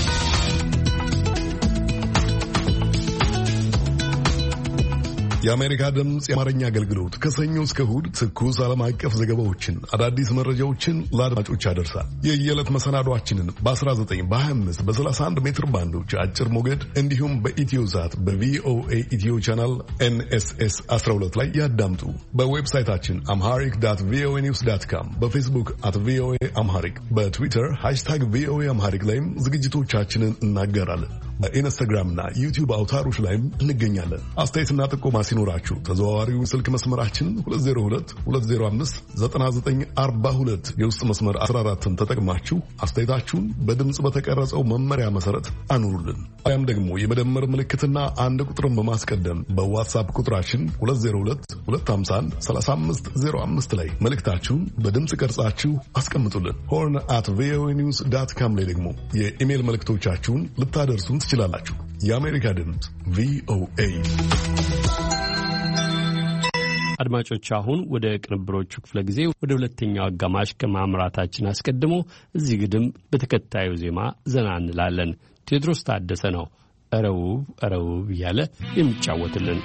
የአሜሪካ ድምጽ የአማርኛ አገልግሎት ከሰኞ እስከ እሁድ ትኩስ ዓለም አቀፍ ዘገባዎችን፣ አዳዲስ መረጃዎችን ለአድማጮች ያደርሳል። የየዕለት መሰናዷችንን በ19 በ25 በ31 ሜትር ባንዶች አጭር ሞገድ እንዲሁም በኢትዮዛት በቪኦኤ ኢትዮ ቻናል ኤንኤስኤስ አስራ ሁለት ላይ ያዳምጡ። በዌብሳይታችን አምሃሪክ ዳት ቪኦኤ ኒውስ ዳት ካም፣ በፌስቡክ አት ቪኦኤ አምሃሪክ፣ በትዊተር ሃሽታግ ቪኦኤ አምሃሪክ ላይም ዝግጅቶቻችንን እናገራለን። በኢንስታግራምና ዩቲዩብ አውታሮች ላይም እንገኛለን። አስተያየትና ጥቆማ ሲኖራችሁ ተዘዋዋሪው ስልክ መስመራችን ሁለት ዜሮ ሁለት ሁለት ዜሮ አምስት ዘጠና ዘጠኝ አርባ ሁለት የውስጥ መስመር አስራ አራትን ተጠቅማችሁ አስተያየታችሁን በድምጽ በተቀረጸው መመሪያ መሰረት አኑሩልን። አያም ደግሞ የመደመር ምልክትና አንድ ቁጥርን በማስቀደም በዋትስአፕ ቁጥራችን ሁለት ዜሮ ሁለት ሁለት አምሳ አንድ ሰላሳ አምስት ዜሮ አምስት ላይ መልእክታችሁን በድምጽ ቀርጻችሁ አስቀምጡልን። ሆርን አት ቪኦኤ ኒውስ ዳት ካም ላይ ደግሞ የኢሜል መልእክቶቻችሁን ልታደርሱን ትችላላችሁ። የአሜሪካ ድምጽ ቪኦኤ። አድማጮች አሁን ወደ ቅንብሮቹ ክፍለ ጊዜ ወደ ሁለተኛው አጋማሽ ከማምራታችን አስቀድሞ እዚህ ግድም በተከታዩ ዜማ ዘና እንላለን። ቴዎድሮስ ታደሰ ነው እረውብ እረውብ እያለ የሚጫወትልን።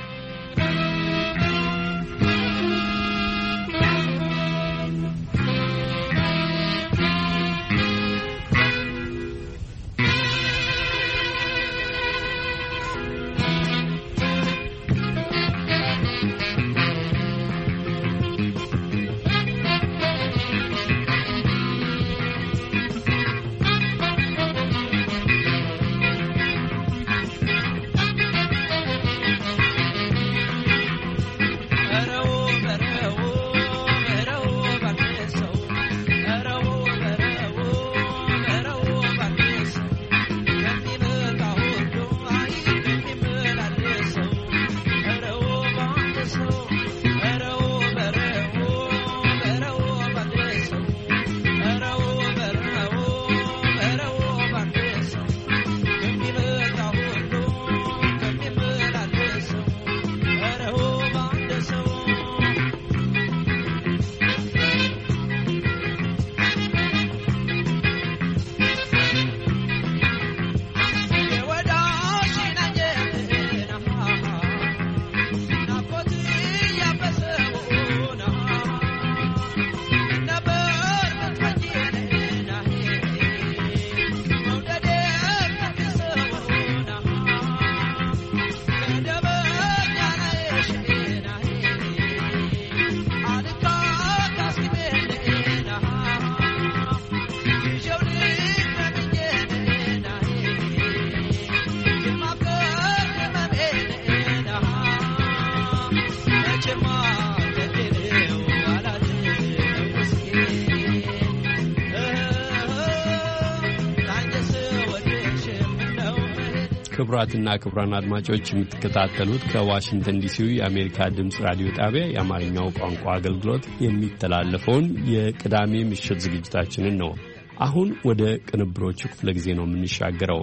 ክቡራትና ክቡራን አድማጮች የምትከታተሉት ከዋሽንግተን ዲሲው የአሜሪካ ድምፅ ራዲዮ ጣቢያ የአማርኛው ቋንቋ አገልግሎት የሚተላለፈውን የቅዳሜ ምሽት ዝግጅታችንን ነው። አሁን ወደ ቅንብሮቹ ክፍለ ጊዜ ነው የምንሻገረው።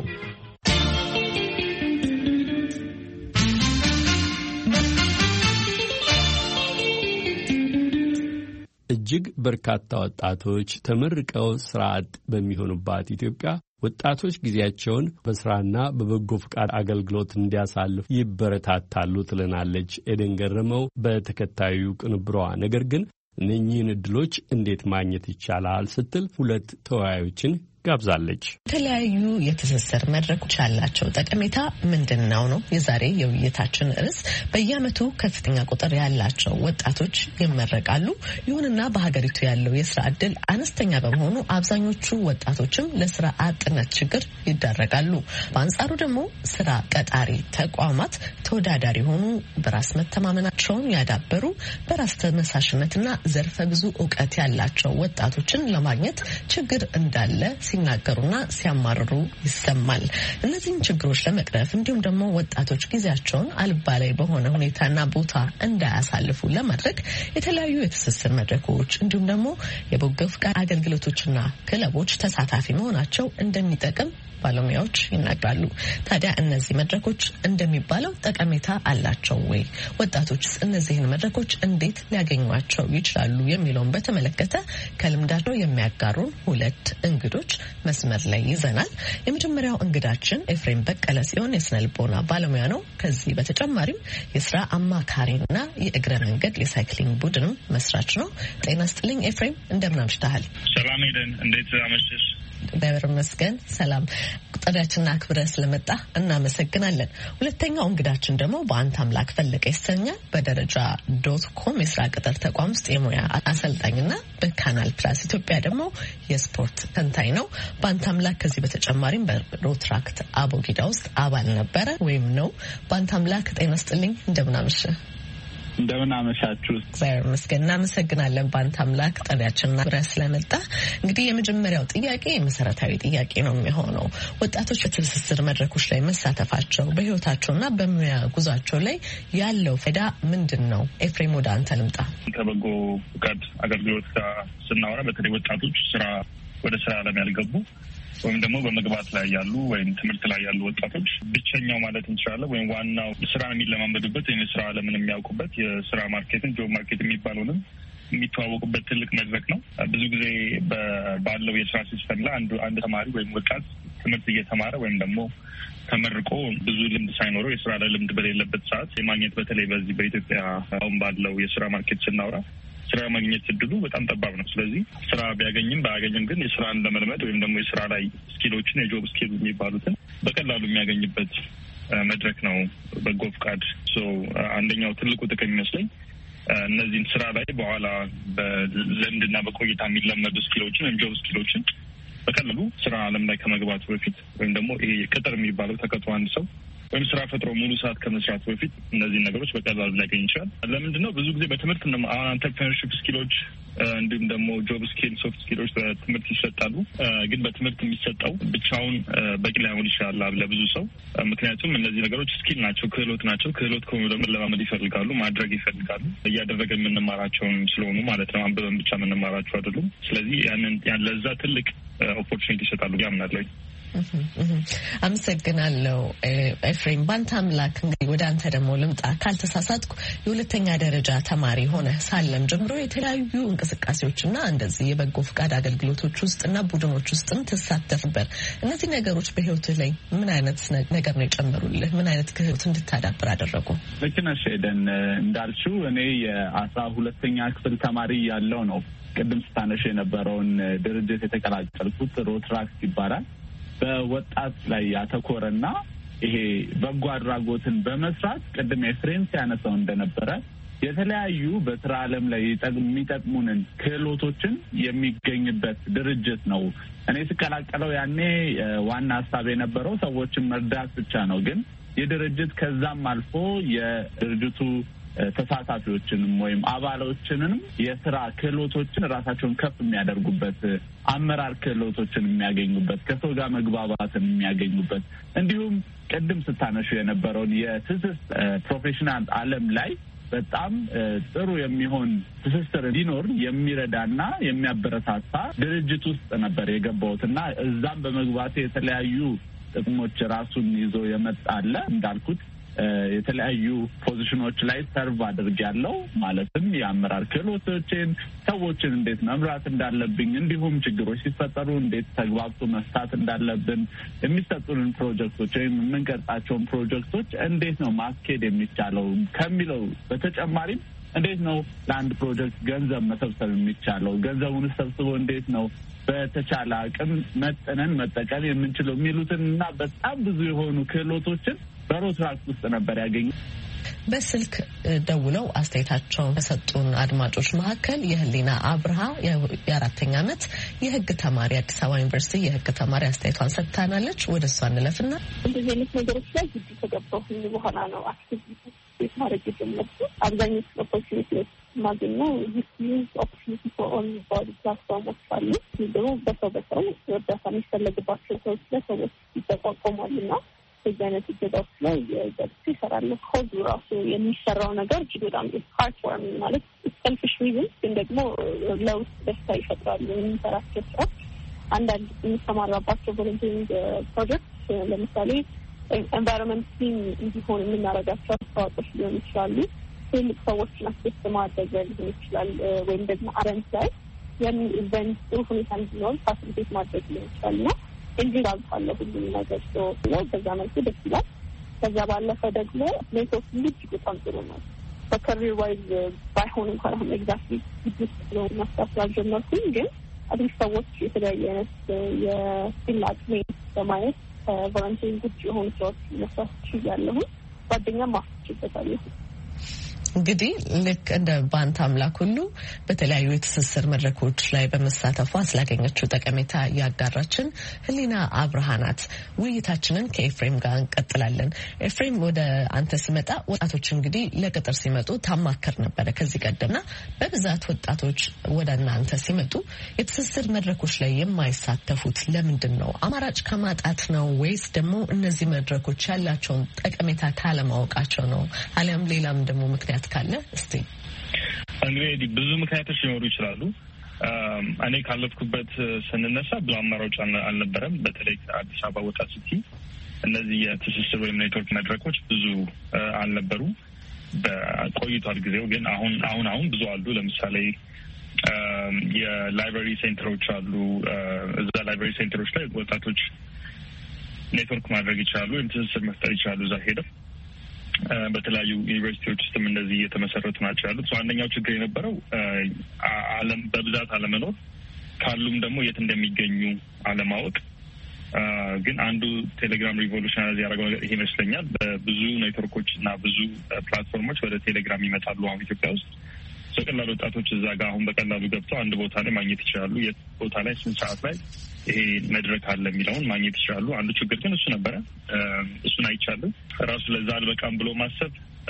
እጅግ በርካታ ወጣቶች ተመርቀው ስራ አጥ በሚሆኑባት ኢትዮጵያ ወጣቶች ጊዜያቸውን በስራና በበጎ ፈቃድ አገልግሎት እንዲያሳልፉ ይበረታታሉ ትለናለች ኤደን ገረመው በተከታዩ ቅንብሯ። ነገር ግን እነኚህን እድሎች እንዴት ማግኘት ይቻላል ስትል ሁለት ተወያዮችን ጋብዛለች። የተለያዩ የትስስር መድረኮች ያላቸው ጠቀሜታ ምንድነው ነው የዛሬ የውይይታችን ርዕስ። በየዓመቱ ከፍተኛ ቁጥር ያላቸው ወጣቶች ይመረቃሉ። ይሁንና በሀገሪቱ ያለው የስራ ዕድል አነስተኛ በመሆኑ አብዛኞቹ ወጣቶችም ለስራ አጥነት ችግር ይዳረጋሉ። በአንጻሩ ደግሞ ስራ ቀጣሪ ተቋማት ተወዳዳሪ ሆኑ በራስ መተማመናቸውን ያዳበሩ በራስ ተነሳሽነትና ዘርፈ ብዙ እውቀት ያላቸው ወጣቶችን ለማግኘት ችግር እንዳለ ሲናገሩና ሲያማርሩ ይሰማል። እነዚህን ችግሮች ለመቅረፍ እንዲሁም ደግሞ ወጣቶች ጊዜያቸውን አልባሌ በሆነ ሁኔታና ቦታ እንዳያሳልፉ ለማድረግ የተለያዩ የትስስር መድረኮች እንዲሁም ደግሞ የበጎ ፈቃድ አገልግሎቶችና ክለቦች ተሳታፊ መሆናቸው እንደሚጠቅም ባለሙያዎች ይናገራሉ። ታዲያ እነዚህ መድረኮች እንደሚባለው ጠቀሜታ አላቸው ወይ? ወጣቶችስ እነዚህን መድረኮች እንዴት ሊያገኟቸው ይችላሉ የሚለውን በተመለከተ ከልምዳቸው የሚያጋሩን ሁለት እንግዶች መስመር ላይ ይዘናል። የመጀመሪያው እንግዳችን ኤፍሬም በቀለ ሲሆን የስነ ልቦና ባለሙያ ነው። ከዚህ በተጨማሪም የስራ አማካሪና የእግረ መንገድ የሳይክሊንግ ቡድንም መስራች ነው። ጤና ይስጥልኝ ኤፍሬም፣ እንደምን አምሽተሃል? ሰላም ሄደን፣ እንዴት አመሸሽ? እግዚአብሔር ይመስገን ሰላም። ጥሪያችንን አክብረህ ስለመጣ እናመሰግናለን። ሁለተኛው እንግዳችን ደግሞ በአንተ አምላክ ፈለቀ ይሰኛል። በደረጃ ዶት ኮም የስራ ቅጥር ተቋም ውስጥ የሙያ አሰልጣኝና በካናል ፕላስ ኢትዮጵያ ደግሞ የስፖርት ተንታኝ ነው። በአንተ አምላክ ከዚህ በተጨማሪም በሮትራክት አቦጊዳ ውስጥ አባል ነበረ ወይም ነው። በአንተ አምላክ ጤና ይስጥልኝ፣ እንደምን አመሸህ? እንደምን አመሻችሁ? እግዚአብሔር ይመስገን። እናመሰግናለን በአንተ አምላክ ጥሪያችንን አክብረህ ስለመጣ። እንግዲህ የመጀመሪያው ጥያቄ መሰረታዊ ጥያቄ ነው የሚሆነው። ወጣቶች በትስስር መድረኮች ላይ መሳተፋቸው በህይወታቸውና በሙያ ጉዟቸው ላይ ያለው ፋይዳ ምንድን ነው? ኤፍሬም ወደ አንተ ልምጣ። ከበጎ ፈቃድ አገልግሎት ጋር ስናወራ በተለይ ወጣቶች ስራ ወደ ስራ ዓለም ያልገቡ ወይም ደግሞ በመግባት ላይ ያሉ ወይም ትምህርት ላይ ያሉ ወጣቶች ብቸኛው ማለት እንችላለን ወይም ዋናው ስራን የሚለማመዱበት ወይም የስራ ዓለምን የሚያውቁበት የስራ ማርኬትን ጆብ ማርኬት የሚባለውንም የሚተዋወቁበት ትልቅ መድረክ ነው። ብዙ ጊዜ ባለው የስራ ሲስተም ላይ አንዱ አንድ ተማሪ ወይም ወጣት ትምህርት እየተማረ ወይም ደግሞ ተመርቆ ብዙ ልምድ ሳይኖረው የስራ ልምድ በሌለበት ሰዓት የማግኘት በተለይ በዚህ በኢትዮጵያ አሁን ባለው የስራ ማርኬት ስናወራ ስራ ማግኘት እድሉ በጣም ጠባብ ነው። ስለዚህ ስራ ቢያገኝም ባያገኝም ግን የስራን ለመልመድ ወይም ደግሞ የስራ ላይ ስኪሎችን የጆብ ስኪል የሚባሉትን በቀላሉ የሚያገኝበት መድረክ ነው በጎ ፈቃድ። አንደኛው ትልቁ ጥቅም ይመስለኝ እነዚህን ስራ ላይ በኋላ በልምድና በቆይታ የሚለመዱ ስኪሎችን ወይም ጆብ ስኪሎችን በቀላሉ ስራ አለም ላይ ከመግባቱ በፊት ወይም ደግሞ ይሄ ቅጥር የሚባለው ተቀጥሮ አንድ ሰው ወይም ስራ ፈጥሮ ሙሉ ሰዓት ከመስራት በፊት እነዚህን ነገሮች በቀላሉ ሊያገኝ ይችላል። ለምንድን ነው ብዙ ጊዜ በትምህርት አንተርፕረነርሺፕ ስኪሎች እንዲሁም ደግሞ ጆብ ስኪል፣ ሶፍት ስኪሎች በትምህርት ይሰጣሉ። ግን በትምህርት የሚሰጠው ብቻውን በቂ ላይሆን ይችላል ለብዙ ሰው። ምክንያቱም እነዚህ ነገሮች ስኪል ናቸው፣ ክህሎት ናቸው። ክህሎት ከሆኑ ደግሞ ለማመድ ይፈልጋሉ፣ ማድረግ ይፈልጋሉ። እያደረገ የምንማራቸውን ስለሆኑ ማለት ነው። አንብበን ብቻ የምንማራቸው አይደሉም። ስለዚህ ያንን ለዛ ትልቅ ኦፖርቹኒቲ ይሰጣሉ ያምናለሁ። አመሰግናለሁ ኤፍሬም። ባንተ አምላክ እንግዲህ ወደ አንተ ደግሞ ልምጣ። ካልተሳሳትኩ የሁለተኛ ደረጃ ተማሪ ሆነ ሳለም ጀምሮ የተለያዩ እንቅስቃሴዎችና እንደዚህ የበጎ ፈቃድ አገልግሎቶች ውስጥና ቡድኖች ውስጥም ትሳተፍ ነበር። እነዚህ ነገሮች በህይወትህ ላይ ምን አይነት ነገር ነው የጨመሩልህ? ምን አይነት ክህሎት እንድታዳብር አደረጉ? ልክ ነሽ ሄደን። እንዳልሽው እኔ የአስራ ሁለተኛ ክፍል ተማሪ ያለው ነው ቅድም ስታነሽ የነበረውን ድርጅት የተቀላቀልኩት። ሮትራክት ይባላል። በወጣት ላይ ያተኮረና ይሄ በጎ አድራጎትን በመስራት ቅድም ኤፍሬም ሲያነሳው እንደነበረ የተለያዩ በስራ ዓለም ላይ የሚጠቅሙንን ክህሎቶችን የሚገኝበት ድርጅት ነው። እኔ ስቀላቀለው ያኔ ዋና ሀሳብ የነበረው ሰዎችን መርዳት ብቻ ነው። ግን የድርጅት ከዛም አልፎ የድርጅቱ ተሳታፊዎችንም ወይም አባሎችንም የስራ ክህሎቶችን ራሳቸውን ከፍ የሚያደርጉበት፣ አመራር ክህሎቶችን የሚያገኙበት፣ ከሰው ጋር መግባባትን የሚያገኙበት እንዲሁም ቅድም ስታነሹ የነበረውን የትስስር ፕሮፌሽናል ዓለም ላይ በጣም ጥሩ የሚሆን ትስስር እንዲኖር የሚረዳና የሚያበረታታ ድርጅት ውስጥ ነበር የገባሁትና እዛም በመግባቴ የተለያዩ ጥቅሞች ራሱን ይዞ የመጣለ እንዳልኩት የተለያዩ ፖዚሽኖች ላይ ሰርቭ አድርጌያለሁ። ማለትም የአመራር ክህሎቶችን፣ ሰዎችን እንዴት መምራት እንዳለብኝ፣ እንዲሁም ችግሮች ሲፈጠሩ እንዴት ተግባብቶ መፍታት እንዳለብን፣ የሚሰጡንን ፕሮጀክቶች ወይም የምንቀርጻቸውን ፕሮጀክቶች እንዴት ነው ማስኬድ የሚቻለው ከሚለው በተጨማሪም እንዴት ነው ለአንድ ፕሮጀክት ገንዘብ መሰብሰብ የሚቻለው፣ ገንዘቡን ሰብስቦ እንዴት ነው በተቻለ አቅም መጠነን መጠቀም የምንችለው የሚሉትን እና በጣም ብዙ የሆኑ ክህሎቶችን በሮትራክ ውስጥ ነበር ያገኘ። በስልክ ደውለው አስተያየታቸውን ከሰጡን አድማጮች መካከል የህሊና አብርሃ የአራተኛ ዓመት የህግ ተማሪ አዲስ አበባ ዩኒቨርሲቲ የህግ ተማሪ አስተያየቷን ሰጥታናለች። ወደ እሷ እንለፍና እንደዚህ አይነት ነገሮች ላይ ግድ ተገባሁኝ በኋላ ነው አክቲቪቲ ቤት ማድረግ የጀመርኩት። አብዛኞቹ ኦፖርቹኒቲዎች ማገኘው ዩዝ ኦፖርቹኒቲ ፎር ኦል ባዲ ፕላትፎርሞች አሉ። ደግሞ በሰው በሰው እርዳታ የሚፈለግባቸው ሰዎች ለሰዎች ይጠቋቋማሉና በዚህ አይነት እገዛዎች ላይ ገብቼ እሰራለሁ። ኮዱ ራሱ የሚሰራው ነገር እጅግ በጣም ሃርት ዋርሚንግ ማለት ሰልፊሽ ሪዝን ግን ደግሞ ለውስጥ ደስታ ይፈጥራሉ። የሚሰራቸው ስራዎች አንዳንድ የሚሰማራባቸው ቮለንቲሪንግ ፕሮጀክት ለምሳሌ ኤንቫይሮንመንት ቲም እንዲሆን የምናደርጋቸው አስተዋጽኦች ሊሆኑ ይችላሉ። ትልቅ ሰዎችን አስደስት ማድረግ ሊሆን ይችላል። ወይም ደግሞ አረንት ላይ ያንን ኢቨንት ጥሩ ሁኔታ እንዲኖር ፋሲሊቴት ማድረግ ሊሆን ይችላል እና እንዲህ አልፋለ ሁሉም ነገር ነው። በዛ መልኩ ደስ ይላል። ከዛ ባለፈ ደግሞ ኔትወርክ ልጅ በጣም ጥሩ ነው። በከሪር ዋይዝ ባይሆን እንኳን አሁን ኤግዛክትሊ ግድስ ነው ማስታወስ ስላልጀመርኩኝ ግን አዲስ ሰዎች የተለያየ አይነት የስኪል አቅሜ በማየት ከቮለንቲሪንግ ውጭ የሆኑ ሰዎች መስራት ችያለሁ። ጓደኛም ማፍችበታለሁ። እንግዲህ ልክ እንደ ባንት አምላክ ሁሉ በተለያዩ የትስስር መድረኮች ላይ በመሳተፏ ስላገኘችው ጠቀሜታ ያጋራችን ህሊና አብርሃ ናት። ውይይታችንን ከኤፍሬም ጋር እንቀጥላለን። ኤፍሬም ወደ አንተ ስመጣ ወጣቶች እንግዲህ ለቅጥር ሲመጡ ታማከር ነበረ ከዚህ ቀደምና በብዛት ወጣቶች ወደ እናንተ ሲመጡ የትስስር መድረኮች ላይ የማይሳተፉት ለምንድን ነው? አማራጭ ከማጣት ነው ወይስ ደግሞ እነዚህ መድረኮች ያላቸውን ጠቀሜታ ካለማወቃቸው ነው? አሊያም ሌላም ደግሞ ምክንያት ካለ እስቲ። እንግዲህ ብዙ ምክንያቶች ሊኖሩ ይችላሉ። እኔ ካለፍኩበት ስንነሳ ብዙ አማራጭ አልነበረም። በተለይ አዲስ አበባ ወጣት ሲቲ እነዚህ የትስስር ወይም ኔትወርክ መድረኮች ብዙ አልነበሩ። በቆይቷል ጊዜው ግን አሁን አሁን አሁን ብዙ አሉ። ለምሳሌ የላይብራሪ ሴንተሮች አሉ። እዛ ላይብራሪ ሴንተሮች ላይ ወጣቶች ኔትወርክ ማድረግ ይችላሉ ወይም ትስስር መፍጠር ይችላሉ እዛ ሄደው። በተለያዩ ዩኒቨርሲቲዎች ውስጥም እንደዚህ እየተመሰረቱ ናቸው ያሉት። አንደኛው ችግር የነበረው አለም በብዛት አለመኖር፣ ካሉም ደግሞ የት እንደሚገኙ አለማወቅ። ግን አንዱ ቴሌግራም ሪቮሉሽናይዝ ያደረገው ነገር ይሄ ይመስለኛል። በብዙ ኔትወርኮች እና ብዙ ፕላትፎርሞች ወደ ቴሌግራም ይመጣሉ አሁን ኢትዮጵያ ውስጥ። በቀላሉ ወጣቶች እዛ ጋር አሁን በቀላሉ ገብተው አንድ ቦታ ላይ ማግኘት ይችላሉ። የት ቦታ ላይ ስንት ሰዓት ላይ ይሄ መድረክ አለ የሚለውን ማግኘት ይችላሉ። አንዱ ችግር ግን እሱ ነበረ። እሱን አይቻልም። ራሱ ለዛ አልበቃም ብሎ ማሰብ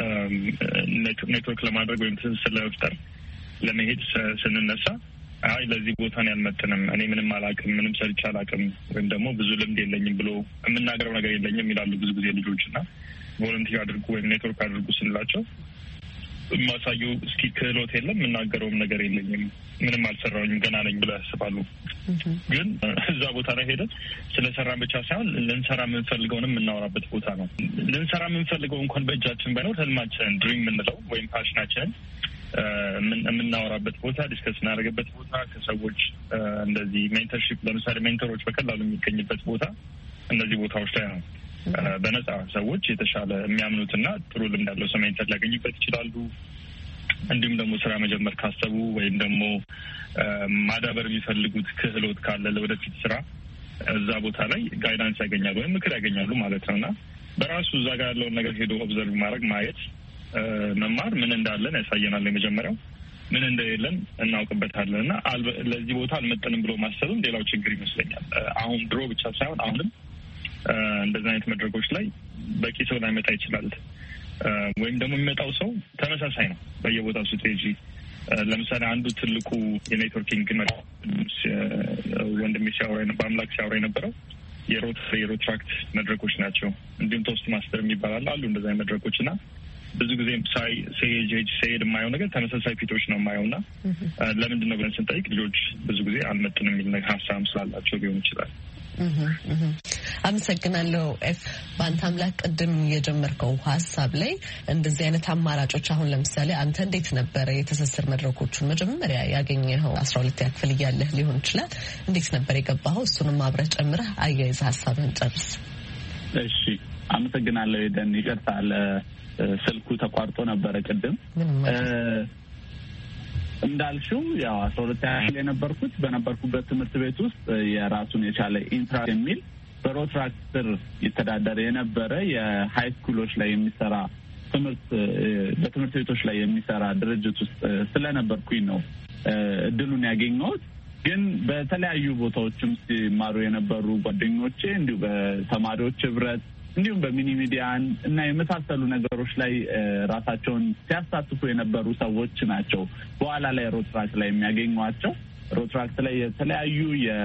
ኔትወርክ ለማድረግ ወይም ትስስር ለመፍጠር ለመሄድ ስንነሳ አይ ለዚህ ቦታን ያልመጥንም፣ እኔ ምንም አላውቅም፣ ምንም ሰርቼ አላውቅም ወይም ደግሞ ብዙ ልምድ የለኝም ብሎ የምናገረው ነገር የለኝም ይላሉ ብዙ ጊዜ ልጆች እና ቮለንቲር አድርጉ ወይም ኔትወርክ አድርጉ ስንላቸው የማሳየው እስኪ ክህሎት የለም፣ የምናገረውም ነገር የለኝም፣ ምንም አልሰራሁኝም፣ ገና ነኝ ብለው ያስባሉ። ግን እዛ ቦታ ላይ ሄደን ስለሰራን ብቻ ሳይሆን ልንሰራ የምንፈልገውንም የምናወራበት ቦታ ነው። ልንሰራ የምንፈልገው እንኳን በእጃችን ባይኖር ህልማችንን ድሪም የምንለው ወይም ፓሽናችንን የምናወራበት ቦታ፣ ዲስከስ እናደርግበት ቦታ፣ ከሰዎች እንደዚህ ሜንተርሺፕ ለምሳሌ ሜንተሮች በቀላሉ የሚገኝበት ቦታ እነዚህ ቦታዎች ላይ ነው። በነጻ ሰዎች የተሻለ የሚያምኑትና ጥሩ ልምድ ያለው ሰው ሜንተር ሊያገኙበት ይችላሉ። እንዲሁም ደግሞ ስራ መጀመር ካሰቡ ወይም ደግሞ ማዳበር የሚፈልጉት ክህሎት ካለ ለወደፊት ስራ እዛ ቦታ ላይ ጋይዳንስ ያገኛሉ ወይም ምክር ያገኛሉ ማለት ነው እና በራሱ እዛ ጋር ያለውን ነገር ሄዶ ኦብዘርቭ ማድረግ ማየት መማር ምን እንዳለን ያሳየናል። የመጀመሪያው ምን እንደሌለን እናውቅበታለን እና ለዚህ ቦታ አልመጠንም ብሎ ማሰብም ሌላው ችግር ይመስለኛል። አሁን ድሮ ብቻ ሳይሆን አሁንም እንደዚህ አይነት መድረኮች ላይ በቂ ሰው ላይመጣ ይችላል። ወይም ደግሞ የሚመጣው ሰው ተመሳሳይ ነው በየቦታው ስትሄጂ። ለምሳሌ አንዱ ትልቁ የኔትወርኪንግ ወንድሜ ሲያወራ በአምላክ ሲያወራ የነበረው የሮትሪ የሮትራክት መድረኮች ናቸው። እንዲሁም ቶስት ማስተር የሚባላል አሉ እንደዛ መድረኮች እና ብዙ ጊዜም ሳይ ሴጅ ሴድ የማየው ነገር ተመሳሳይ ፊቶች ነው የማየውና ለምንድን ነው ብለን ስንጠይቅ ልጆች ብዙ ጊዜ አልመጡም የሚል ነገር ሀሳብ ስላላቸው ሊሆን ይችላል። አመሰግናለሁ። ኤፍ በአንተ አምላክ ቅድም የጀመርከው ሀሳብ ላይ እንደዚህ አይነት አማራጮች አሁን ለምሳሌ አንተ እንዴት ነበረ የትስስር መድረኮቹን መጀመሪያ ያገኘኸው? አስራ ሁለተኛ ክፍል እያለህ ሊሆን ይችላል። እንዴት ነበር የገባኸው? እሱንም አብረህ ጨምረህ አያይዘህ ሀሳብህን ጨርስ። እሺ፣ አመሰግናለሁ። ሄደን ይቀርታል ስልኩ ተቋርጦ ነበረ ቅድም። እንዳልሽው ያው አስራ ሁለተኛ ክፍል የነበርኩት በነበርኩበት ትምህርት ቤት ውስጥ የራሱን የቻለ ኢንትራ የሚል በሮትራክት ስር ይተዳደር የነበረ የሃይ ስኩሎች ላይ የሚሰራ ትምህርት በትምህርት ቤቶች ላይ የሚሰራ ድርጅት ውስጥ ስለነበርኩኝ ነው እድሉን ያገኘሁት። ግን በተለያዩ ቦታዎችም ሲማሩ የነበሩ ጓደኞቼ እንዲሁ በተማሪዎች ህብረት እንዲሁም በሚኒ ሚዲያን እና የመሳሰሉ ነገሮች ላይ ራሳቸውን ሲያሳትፉ የነበሩ ሰዎች ናቸው በኋላ ላይ ሮትራክት ላይ የሚያገኟቸው። ሮትራክት ላይ የተለያዩ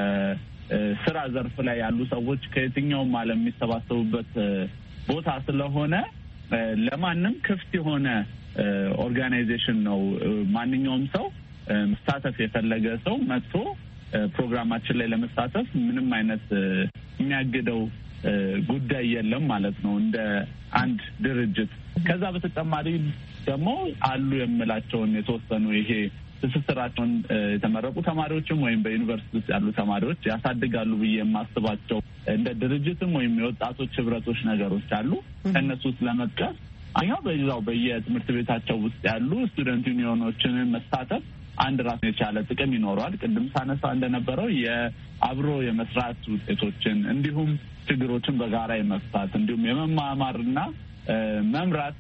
የስራ ዘርፍ ላይ ያሉ ሰዎች ከየትኛውም ዓለም የሚሰባሰቡበት ቦታ ስለሆነ ለማንም ክፍት የሆነ ኦርጋናይዜሽን ነው። ማንኛውም ሰው መሳተፍ የፈለገ ሰው መጥቶ ፕሮግራማችን ላይ ለመሳተፍ ምንም አይነት የሚያግደው ጉዳይ የለም ማለት ነው እንደ አንድ ድርጅት። ከዛ በተጨማሪ ደግሞ አሉ የምላቸውን የተወሰኑ ይሄ ትስስራቸውን የተመረቁ ተማሪዎችም ወይም በዩኒቨርሲቲ ውስጥ ያሉ ተማሪዎች ያሳድጋሉ ብዬ የማስባቸው እንደ ድርጅትም ወይም የወጣቶች ህብረቶች ነገሮች አሉ። ከእነሱ ውስጥ ለመጥቀስ አኛው በዛው በየትምህርት ቤታቸው ውስጥ ያሉ ስቱደንት ዩኒዮኖችን መሳተፍ አንድ ራስ የቻለ ጥቅም ይኖረዋል። ቅድም ሳነሳ እንደነበረው የአብሮ የመስራት ውጤቶችን እንዲሁም ችግሮችን በጋራ የመፍታት እንዲሁም የመማማርና መምራት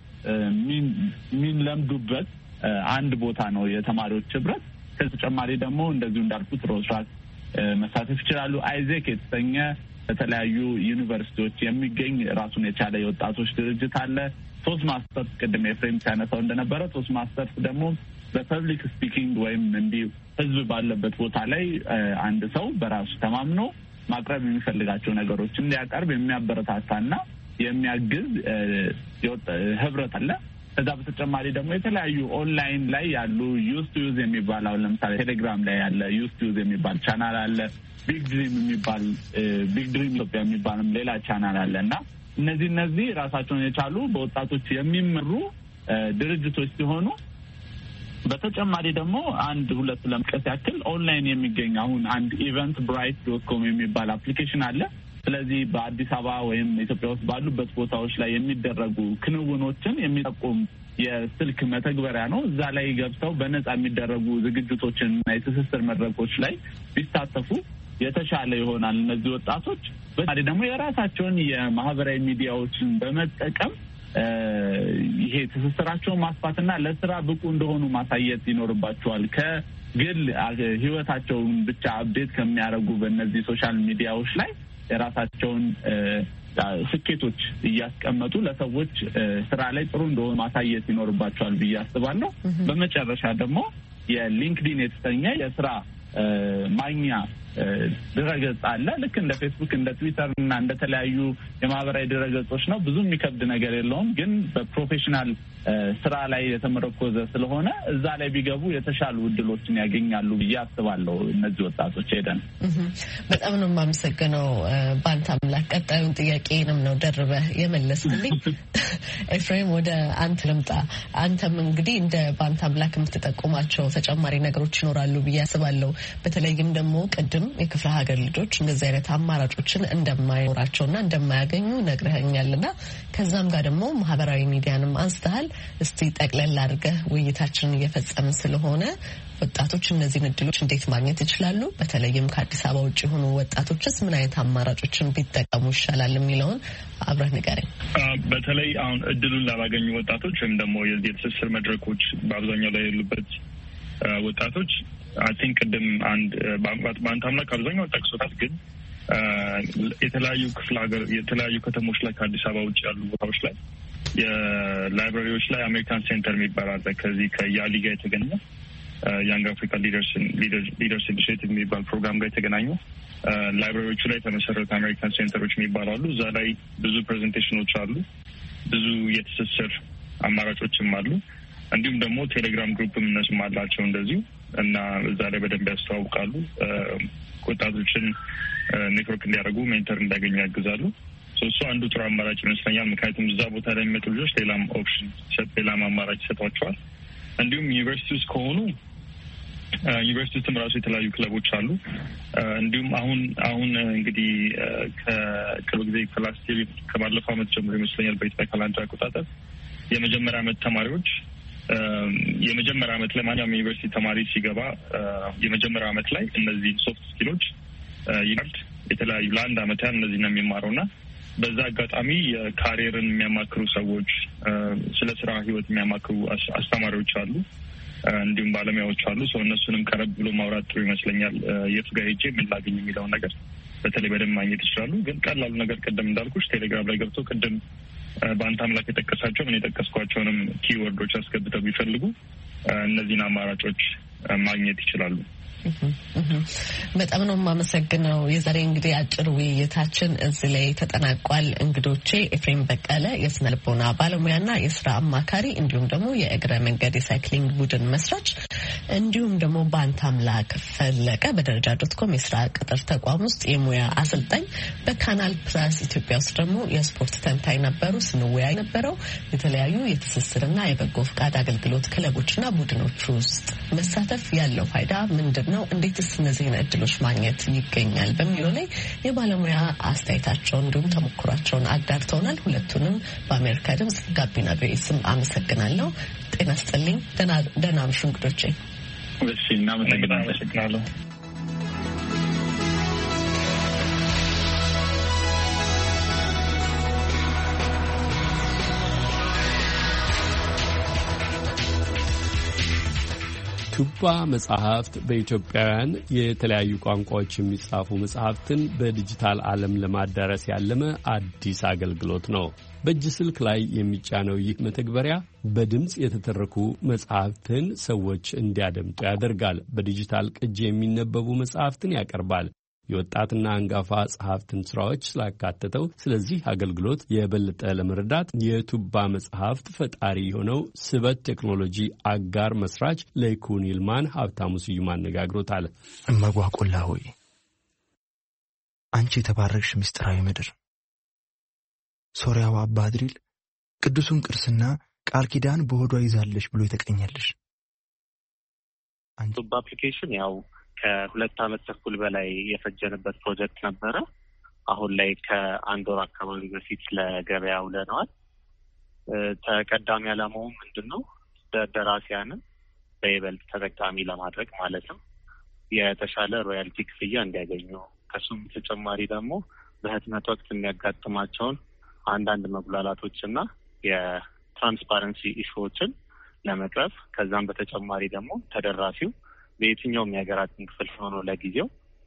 የሚለምዱበት አንድ ቦታ ነው የተማሪዎች ህብረት። ከተጨማሪ ደግሞ እንደዚሁ እንዳልኩት ሮትራክት መሳተፍ ይችላሉ። አይዜክ የተሰኘ በተለያዩ ዩኒቨርሲቲዎች የሚገኝ ራሱን የቻለ የወጣቶች ድርጅት አለ። ቶስት ማስተርስ ቅድም ኤፍሬም ሲያነሳው እንደነበረ ቶስት ማስተርስ ደግሞ በፐብሊክ ስፒኪንግ ወይም እንዲህ ህዝብ ባለበት ቦታ ላይ አንድ ሰው በራሱ ተማምኖ ማቅረብ የሚፈልጋቸው ነገሮችን እንዲያቀርብ የሚያበረታታና የሚያግዝ ህብረት አለ። ከዛ በተጨማሪ ደግሞ የተለያዩ ኦንላይን ላይ ያሉ ዩዝ ቱ ዩዝ የሚባል አሁን ለምሳሌ ቴሌግራም ላይ ያለ ዩዝ ቱ ዩዝ የሚባል ቻናል አለ። ቢግ ድሪም የሚባል ቢግ ድሪም ኢትዮጵያ የሚባልም ሌላ ቻናል አለ እና እነዚህ እነዚህ ራሳቸውን የቻሉ በወጣቶች የሚመሩ ድርጅቶች ሲሆኑ በተጨማሪ ደግሞ አንድ ሁለት ለመጥቀስ ያክል ኦንላይን የሚገኝ አሁን አንድ ኢቨንት ብራይት ዶት ኮም የሚባል አፕሊኬሽን አለ። ስለዚህ በአዲስ አበባ ወይም ኢትዮጵያ ውስጥ ባሉበት ቦታዎች ላይ የሚደረጉ ክንውኖችን የሚጠቁም የስልክ መተግበሪያ ነው። እዛ ላይ ገብተው በነጻ የሚደረጉ ዝግጅቶችን እና የትስስር መድረኮች ላይ ቢሳተፉ የተሻለ ይሆናል። እነዚህ ወጣቶች በተለይ ደግሞ የራሳቸውን የማህበራዊ ሚዲያዎችን በመጠቀም ይሄ ትስስራቸውን ማስፋትና ለስራ ብቁ እንደሆኑ ማሳየት ይኖርባቸዋል። ከግል ህይወታቸውን ብቻ አፕዴት ከሚያደርጉ በእነዚህ ሶሻል ሚዲያዎች ላይ የራሳቸውን ስኬቶች እያስቀመጡ ለሰዎች ስራ ላይ ጥሩ እንደሆኑ ማሳየት ይኖርባቸዋል ብዬ አስባለሁ። በመጨረሻ ደግሞ የሊንክዲን የተሰኘ የስራ ማግኛ ድረገጽ አለ። ልክ እንደ ፌስቡክ እንደ ትዊተር እና እንደ ተለያዩ የማህበራዊ ድረገጾች ነው። ብዙ የሚከብድ ነገር የለውም። ግን በፕሮፌሽናል ስራ ላይ የተመረኮዘ ስለሆነ እዛ ላይ ቢገቡ የተሻሉ እድሎችን ያገኛሉ ብዬ አስባለሁ። እነዚህ ወጣቶች ሄደን በጣም ነው የማመሰግነው። በአንተ አምላክ ቀጣዩን ጥያቄንም ነው ደርበህ የመለስልኝ። ኤፍሬም ወደ አንተ ልምጣ። አንተም እንግዲህ እንደ በአንተ አምላክ የምትጠቁማቸው ተጨማሪ ነገሮች ይኖራሉ ብዬ አስባለሁ። በተለይም ደግሞ ቅድም የክፍለ ሀገር ልጆች እንደዚህ አይነት አማራጮችን እንደማይኖራቸውና እንደማያገኙ ነግረኸኛልና ከዛም ጋር ደግሞ ማህበራዊ ሚዲያንም አንስተሃል። እስቲ ጠቅለል አድርገህ ውይይታችንን እየፈጸምን ስለሆነ ወጣቶች እነዚህን እድሎች እንዴት ማግኘት ይችላሉ? በተለይም ከአዲስ አበባ ውጭ የሆኑ ወጣቶችስ ምን አይነት አማራጮችን ቢጠቀሙ ይሻላል የሚለውን አብረህ ንገረኝ። በተለይ አሁን እድሉን ላላገኙ ወጣቶች ወይም ደግሞ የዚህ የትስስር መድረኮች በአብዛኛው ላይ ያሉበት ወጣቶች አይ ቲንክ ቅድም አንድ በአንተ አምላክ አብዛኛው ጠቅሶታል። ግን የተለያዩ ክፍለ ሀገር የተለያዩ ከተሞች ላይ ከአዲስ አበባ ውጭ ያሉ ቦታዎች ላይ የላይብራሪዎች ላይ አሜሪካን ሴንተር የሚባል አለ። ከዚህ ከያሊ ጋር የተገኘ ያንግ አፍሪካ ሊደርስ ሊደርስ ኢኒሼቲቭ የሚባል ፕሮግራም ጋር የተገናኙ ላይብራሪዎቹ ላይ ተመሰረቱ አሜሪካን ሴንተሮች የሚባሉ አሉ። እዛ ላይ ብዙ ፕሬዘንቴሽኖች አሉ፣ ብዙ የትስስር አማራጮችም አሉ። እንዲሁም ደግሞ ቴሌግራም ግሩፕም እነሱም አላቸው እንደዚሁ እና እዛ ላይ በደንብ ያስተዋውቃሉ። ወጣቶችን ኔትወርክ እንዲያደርጉ ሜንተር እንዲያገኙ ያግዛሉ። እሱ አንዱ ጥሩ አማራጭ ይመስለኛል። ምክንያቱም እዛ ቦታ ላይ የሚመጡ ልጆች ሌላም ኦፕሽን ሌላም አማራጭ ይሰጧቸዋል። እንዲሁም ዩኒቨርሲቲ ውስጥ ከሆኑ ዩኒቨርሲቲ ውስጥም ራሱ የተለያዩ ክለቦች አሉ። እንዲሁም አሁን አሁን እንግዲህ ከቅርብ ጊዜ ክላስ ከባለፈው ዓመት ጀምሮ ይመስለኛል በኢትዮጵያ ካላንደር አቆጣጠር የመጀመሪያ ዓመት ተማሪዎች የመጀመሪያ ዓመት ላይ ማንኛውም ዩኒቨርሲቲ ተማሪ ሲገባ የመጀመሪያ ዓመት ላይ እነዚህ ሶፍት ስኪሎች ይማርት የተለያዩ ለአንድ ዓመት ያህል እነዚህ ነው የሚማረውና በዛ አጋጣሚ የካሪየርን የሚያማክሩ ሰዎች፣ ስለ ስራ ህይወት የሚያማክሩ አስተማሪዎች አሉ፣ እንዲሁም ባለሙያዎች አሉ። ሰው እነሱንም ቀረብ ብሎ ማውራት ጥሩ ይመስለኛል። የቱ ጋር ሄጄ ምን ላገኝ የሚለውን ነገር በተለይ በደንብ ማግኘት ይችላሉ። ግን ቀላሉ ነገር ቅድም እንዳልኩሽ ቴሌግራም ላይ ገብቶ ቅድም በአንተ አምላክ የጠቀሳቸው ምን የጠቀስኳቸውንም ኪወርዶች አስገብተው ቢፈልጉ እነዚህን አማራጮች ማግኘት ይችላሉ። በጣም ነው የማመሰግነው። የዛሬ እንግዲህ አጭር ውይይታችን እዚህ ላይ ተጠናቋል። እንግዶቼ ኤፍሬም በቀለ የስነ ልቦና ባለሙያና የስራ አማካሪ እንዲሁም ደግሞ የእግረ መንገድ የሳይክሊንግ ቡድን መስራች እንዲሁም ደግሞ በአንተ አምላክ ፈለቀ በደረጃ ዶት ኮም የስራ ቅጥር ተቋም ውስጥ የሙያ አሰልጣኝ፣ በካናል ፕላስ ኢትዮጵያ ውስጥ ደግሞ የስፖርት ተንታኝ ነበሩ። ስንወያይ ነበረው የተለያዩ የትስስርና የበጎ ፍቃድ አገልግሎት ክለቦችና ቡድኖች ውስጥ መሳተፍ ያለው ፋይዳ ምንድን ነው፣ እንዴትስ እነዚህን እድሎች ማግኘት ይገኛል በሚለው ላይ የባለሙያ አስተያየታቸውን እንዲሁም ተሞክሯቸውን አጋርተውናል። ሁለቱንም በአሜሪካ ድምጽ ጋቢና ቤስም አመሰግናለሁ። ጤና ይስጥልኝ። ደህና አምሹ እንግዶቼ። እሺ፣ እናመሰግናለሁ። ቱባ መጽሐፍት በኢትዮጵያውያን የተለያዩ ቋንቋዎች የሚጻፉ መጽሐፍትን በዲጂታል ዓለም ለማዳረስ ያለመ አዲስ አገልግሎት ነው። በእጅ ስልክ ላይ የሚጫነው ይህ መተግበሪያ በድምፅ የተተረኩ መጽሐፍትን ሰዎች እንዲያደምጡ ያደርጋል። በዲጂታል ቅጂ የሚነበቡ መጽሐፍትን ያቀርባል። የወጣትና አንጋፋ ጸሐፍትን ስራዎች ስላካተተው ስለዚህ አገልግሎት የበለጠ ለመረዳት የቱባ መጽሐፍት ፈጣሪ የሆነው ስበት ቴክኖሎጂ አጋር መስራች ለይኩን ይልማን ሀብታሙ ስዩም አነጋግሮታል። እመጓቆላ ሆይ አንቺ የተባረክሽ ምስጢራዊ ምድር፣ ሶሪያው አባ አድሪል ቅዱሱን ቅርስና ቃል ኪዳን በሆዷ ይዛለሽ ብሎ የተቀኘልሽ አንቺ በአፕሊኬሽን ያው ከሁለት ዓመት ተኩል በላይ የፈጀንበት ፕሮጀክት ነበረ። አሁን ላይ ከአንድ ወር አካባቢ በፊት ለገበያ ውለነዋል። ተቀዳሚ ዓላማው ምንድነው? ደራሲያንን በይበልጥ ተጠቃሚ ለማድረግ ማለት ነው። የተሻለ ሮያልቲ ክፍያ እንዲያገኙ፣ ከሱም ተጨማሪ ደግሞ በህትመት ወቅት የሚያጋጥማቸውን አንዳንድ መጉላላቶችና የትራንስፓረንሲ ኢሹዎችን ለመቅረፍ፣ ከዛም በተጨማሪ ደግሞ ተደራሲው በየትኛውም የሀገራችን ክፍል ሆኖ ለጊዜው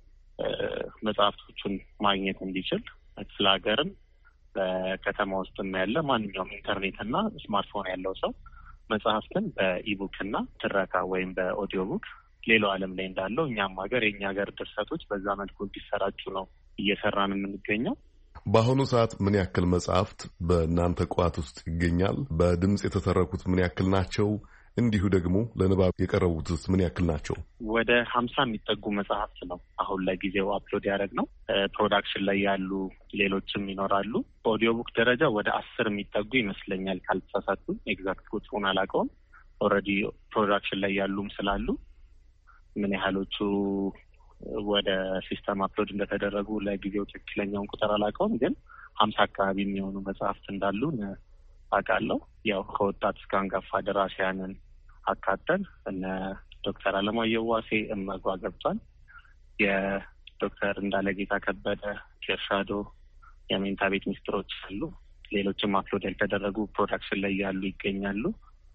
መጽሐፍቶቹን ማግኘት እንዲችል ስለ ሀገርም በከተማ ውስጥም ያለ ማንኛውም ኢንተርኔትና ስማርትፎን ያለው ሰው መጽሐፍትን በኢቡክና ትረካ ወይም በኦዲዮ ቡክ ሌላው ዓለም ላይ እንዳለው እኛም ሀገር የኛ ሀገር ድርሰቶች በዛ መልኩ እንዲሰራጩ ነው እየሰራን የምንገኘው። በአሁኑ ሰዓት ምን ያክል መጽሐፍት በእናንተ ቋት ውስጥ ይገኛል? በድምጽ የተተረኩት ምን ያክል ናቸው? እንዲሁ ደግሞ ለንባብ የቀረቡትስ ምን ያክል ናቸው? ወደ ሀምሳ የሚጠጉ መጽሐፍት ነው አሁን ለጊዜው አፕሎድ ያደረግነው። ፕሮዳክሽን ላይ ያሉ ሌሎችም ይኖራሉ። በኦዲዮ ቡክ ደረጃ ወደ አስር የሚጠጉ ይመስለኛል ካልተሳሳቱ፣ ኤግዛክት ቁጥሩን አላውቀውም። ኦልሬዲ ፕሮዳክሽን ላይ ያሉም ስላሉ ምን ያህሎቹ ወደ ሲስተም አፕሎድ እንደተደረጉ ለጊዜው ትክክለኛውን ቁጥር አላውቀውም። ግን ሀምሳ አካባቢ የሚሆኑ መጽሐፍት እንዳሉን አውቃለሁ። ያው ከወጣት እስከ አንጋፋ ደራሲያንን አካተን እነ ዶክተር አለማየሁ ዋሴ እመጓ ገብቷል። የዶክተር እንዳለጌታ ከበደ ኬርሻዶ የሜንታ ቤት ሚስጥሮች አሉ። ሌሎችም አፕሎድ ያልተደረጉ ፕሮዳክሽን ላይ ያሉ ይገኛሉ።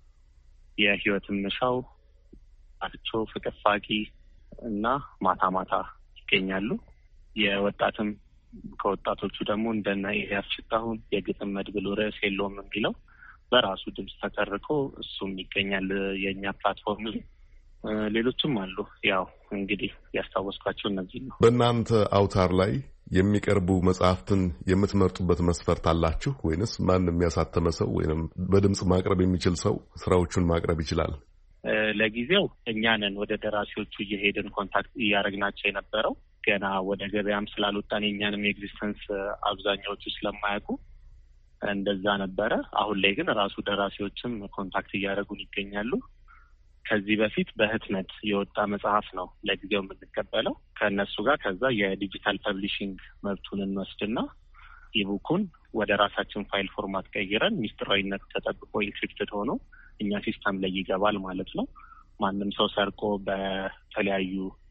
የህይወት ምሻው አርቾ ፍቅፋቂ እና ማታ ማታ ይገኛሉ። የወጣትም ከወጣቶቹ ደግሞ እንደና ኤልያስ ሽታሁን የግጥም መድብል ርዕስ የለውም የሚለው በራሱ ድምጽ ተቀርቆ እሱም ይገኛል የኛ ፕላትፎርም። ሌሎችም አሉ። ያው እንግዲህ ያስታወስኳቸው እነዚህ ነው። በእናንተ አውታር ላይ የሚቀርቡ መጽሐፍትን የምትመርጡበት መስፈርት አላችሁ ወይንስ ማንም የሚያሳተመ ሰው ወይንም በድምጽ ማቅረብ የሚችል ሰው ስራዎቹን ማቅረብ ይችላል? ለጊዜው እኛ ነን ወደ ደራሲዎቹ እየሄድን ኮንታክት እያደረግናቸው የነበረው። ገና ወደ ገበያም ስላልወጣን የኛንም ኤግዚስተንስ አብዛኛዎቹ ስለማያውቁ እንደዛ ነበረ። አሁን ላይ ግን ራሱ ደራሲዎችም ኮንታክት እያደረጉን ይገኛሉ። ከዚህ በፊት በህትመት የወጣ መጽሐፍ ነው ለጊዜው የምንቀበለው ከነሱ ጋር። ከዛ የዲጂታል ፐብሊሺንግ መብቱን እንወስድና ኢቡኩን ወደ ራሳችን ፋይል ፎርማት ቀይረን ሚስጥራዊነት ተጠብቆ ኢንክሪፕትድ ሆኖ እኛ ሲስተም ላይ ይገባል ማለት ነው። ማንም ሰው ሰርቆ በተለያዩ